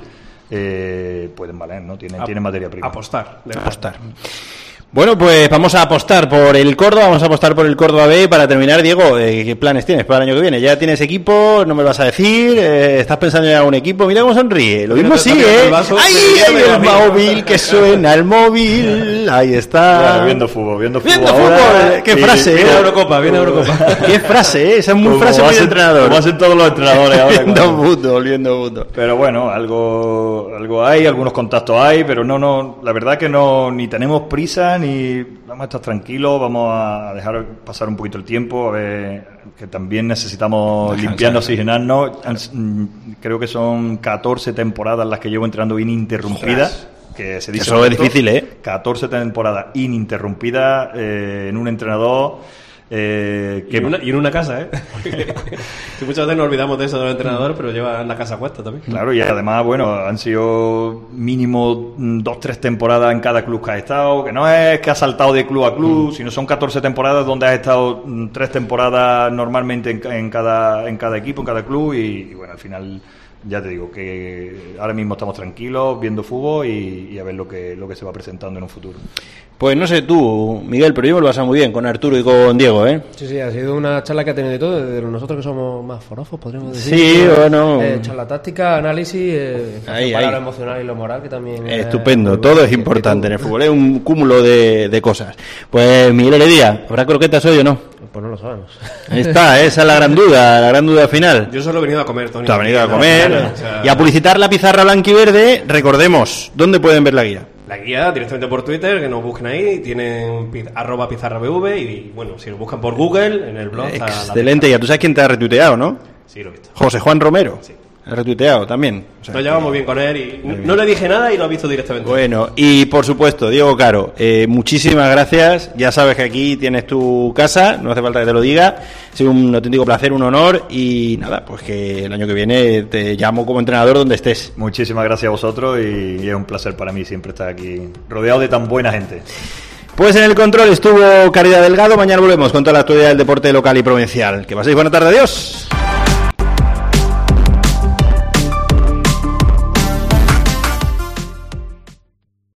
eh, pueden valer, ¿no? Tienen, A- tienen materia prima. Apostar. de Apostar. Bueno, pues vamos a apostar por el Córdoba, vamos a apostar por el Córdoba B. Para terminar, Diego, eh, ¿qué planes tienes para el año que viene? ¿Ya tienes equipo? ¿No me lo vas a decir? Eh, ¿Estás pensando en algún equipo? Mira cómo sonríe. Lo mismo sí, ¿eh? ¡Ay, ay, el móvil! Que suena el móvil. Ahí está. Claro, viendo fútbol, viendo fútbol. Viendo ahora. fútbol. ¿Qué Sí, frase, Viene eh? Eurocopa, viene Eurocopa. ¿Qué frase, eh? Esa es muy Como frase muy de hacen- entrenador. como hacen todos los entrenadores ahora. Viendo claro. fútbol, viendo fútbol. Pero bueno, algo algo hay, algunos contactos hay, pero no, no, la verdad que no, ni tenemos prisa, ni vamos a estar tranquilos, vamos a dejar pasar un poquito el tiempo, a ver, que también necesitamos limpiarnos, oxigenarnos. Han- Creo que son catorce temporadas las que llevo entrenando ininterrumpidas. Que se dice Eso es pronto. difícil, ¿eh? catorce temporadas ininterrumpidas eh, en un entrenador. Eh, Y que en, una, y en una casa, ¿eh? Que muchas veces nos olvidamos de eso del entrenador, pero lleva en la casa puesta también. Claro, y además, bueno, han sido mínimo mm, dos, tres temporadas en cada club que has estado, que no es que has saltado de club a club, mm. sino son catorce temporadas donde has estado mm, tres temporadas normalmente en, ca- en cada en cada equipo, en cada club, y, y bueno, al final ya te digo que ahora mismo estamos tranquilos viendo fútbol y, y a ver lo que lo que se va presentando en un futuro. Pues no sé tú, Miguel, pero yo me lo he pasado muy bien con Arturo y con Diego, ¿eh? Sí, sí, ha sido una charla que ha tenido de todo, de nosotros que somos más forofos, podríamos decir. Sí, bueno. Eh, charla táctica, análisis, eh, ahí, para ahí. lo emocional y lo moral, que también. Estupendo, es todo es importante en el fútbol, es un cúmulo de, de cosas. Pues Miguel Heredia, ¿habrá croquetas hoy o no? Pues no lo sabemos. Ahí está, esa es la gran duda, la gran duda final. Yo solo he venido a comer, Tony. Tú has venido a comer O sea, y a publicitar la pizarra blanca y verde. Recordemos, ¿dónde pueden ver la guía? La guía directamente por Twitter, que nos busquen ahí, tienen pi- arroba pizarra bv y bueno, si lo buscan por Google, en el blog está la Excelente, ya tú sabes quién te ha retuiteado, ¿no? Sí, lo he visto. José Juan Romero. Sí. Ha retuiteado también. O sea, Nos llevamos bien con él y no, no le dije nada y lo ha visto directamente. Bueno, y por supuesto, Diego Caro, eh, muchísimas gracias. Ya sabes que aquí tienes tu casa, no hace falta que te lo diga. Ha sido un auténtico placer, un honor. Y nada, pues que el año que viene te llamo como entrenador donde estés. Muchísimas gracias a vosotros y, y es un placer para mí siempre estar aquí rodeado de tan buena gente. Pues en el control estuvo Caridad Delgado. Mañana volvemos con toda la actualidad del deporte local y provincial. Que paséis buena tarde, adiós.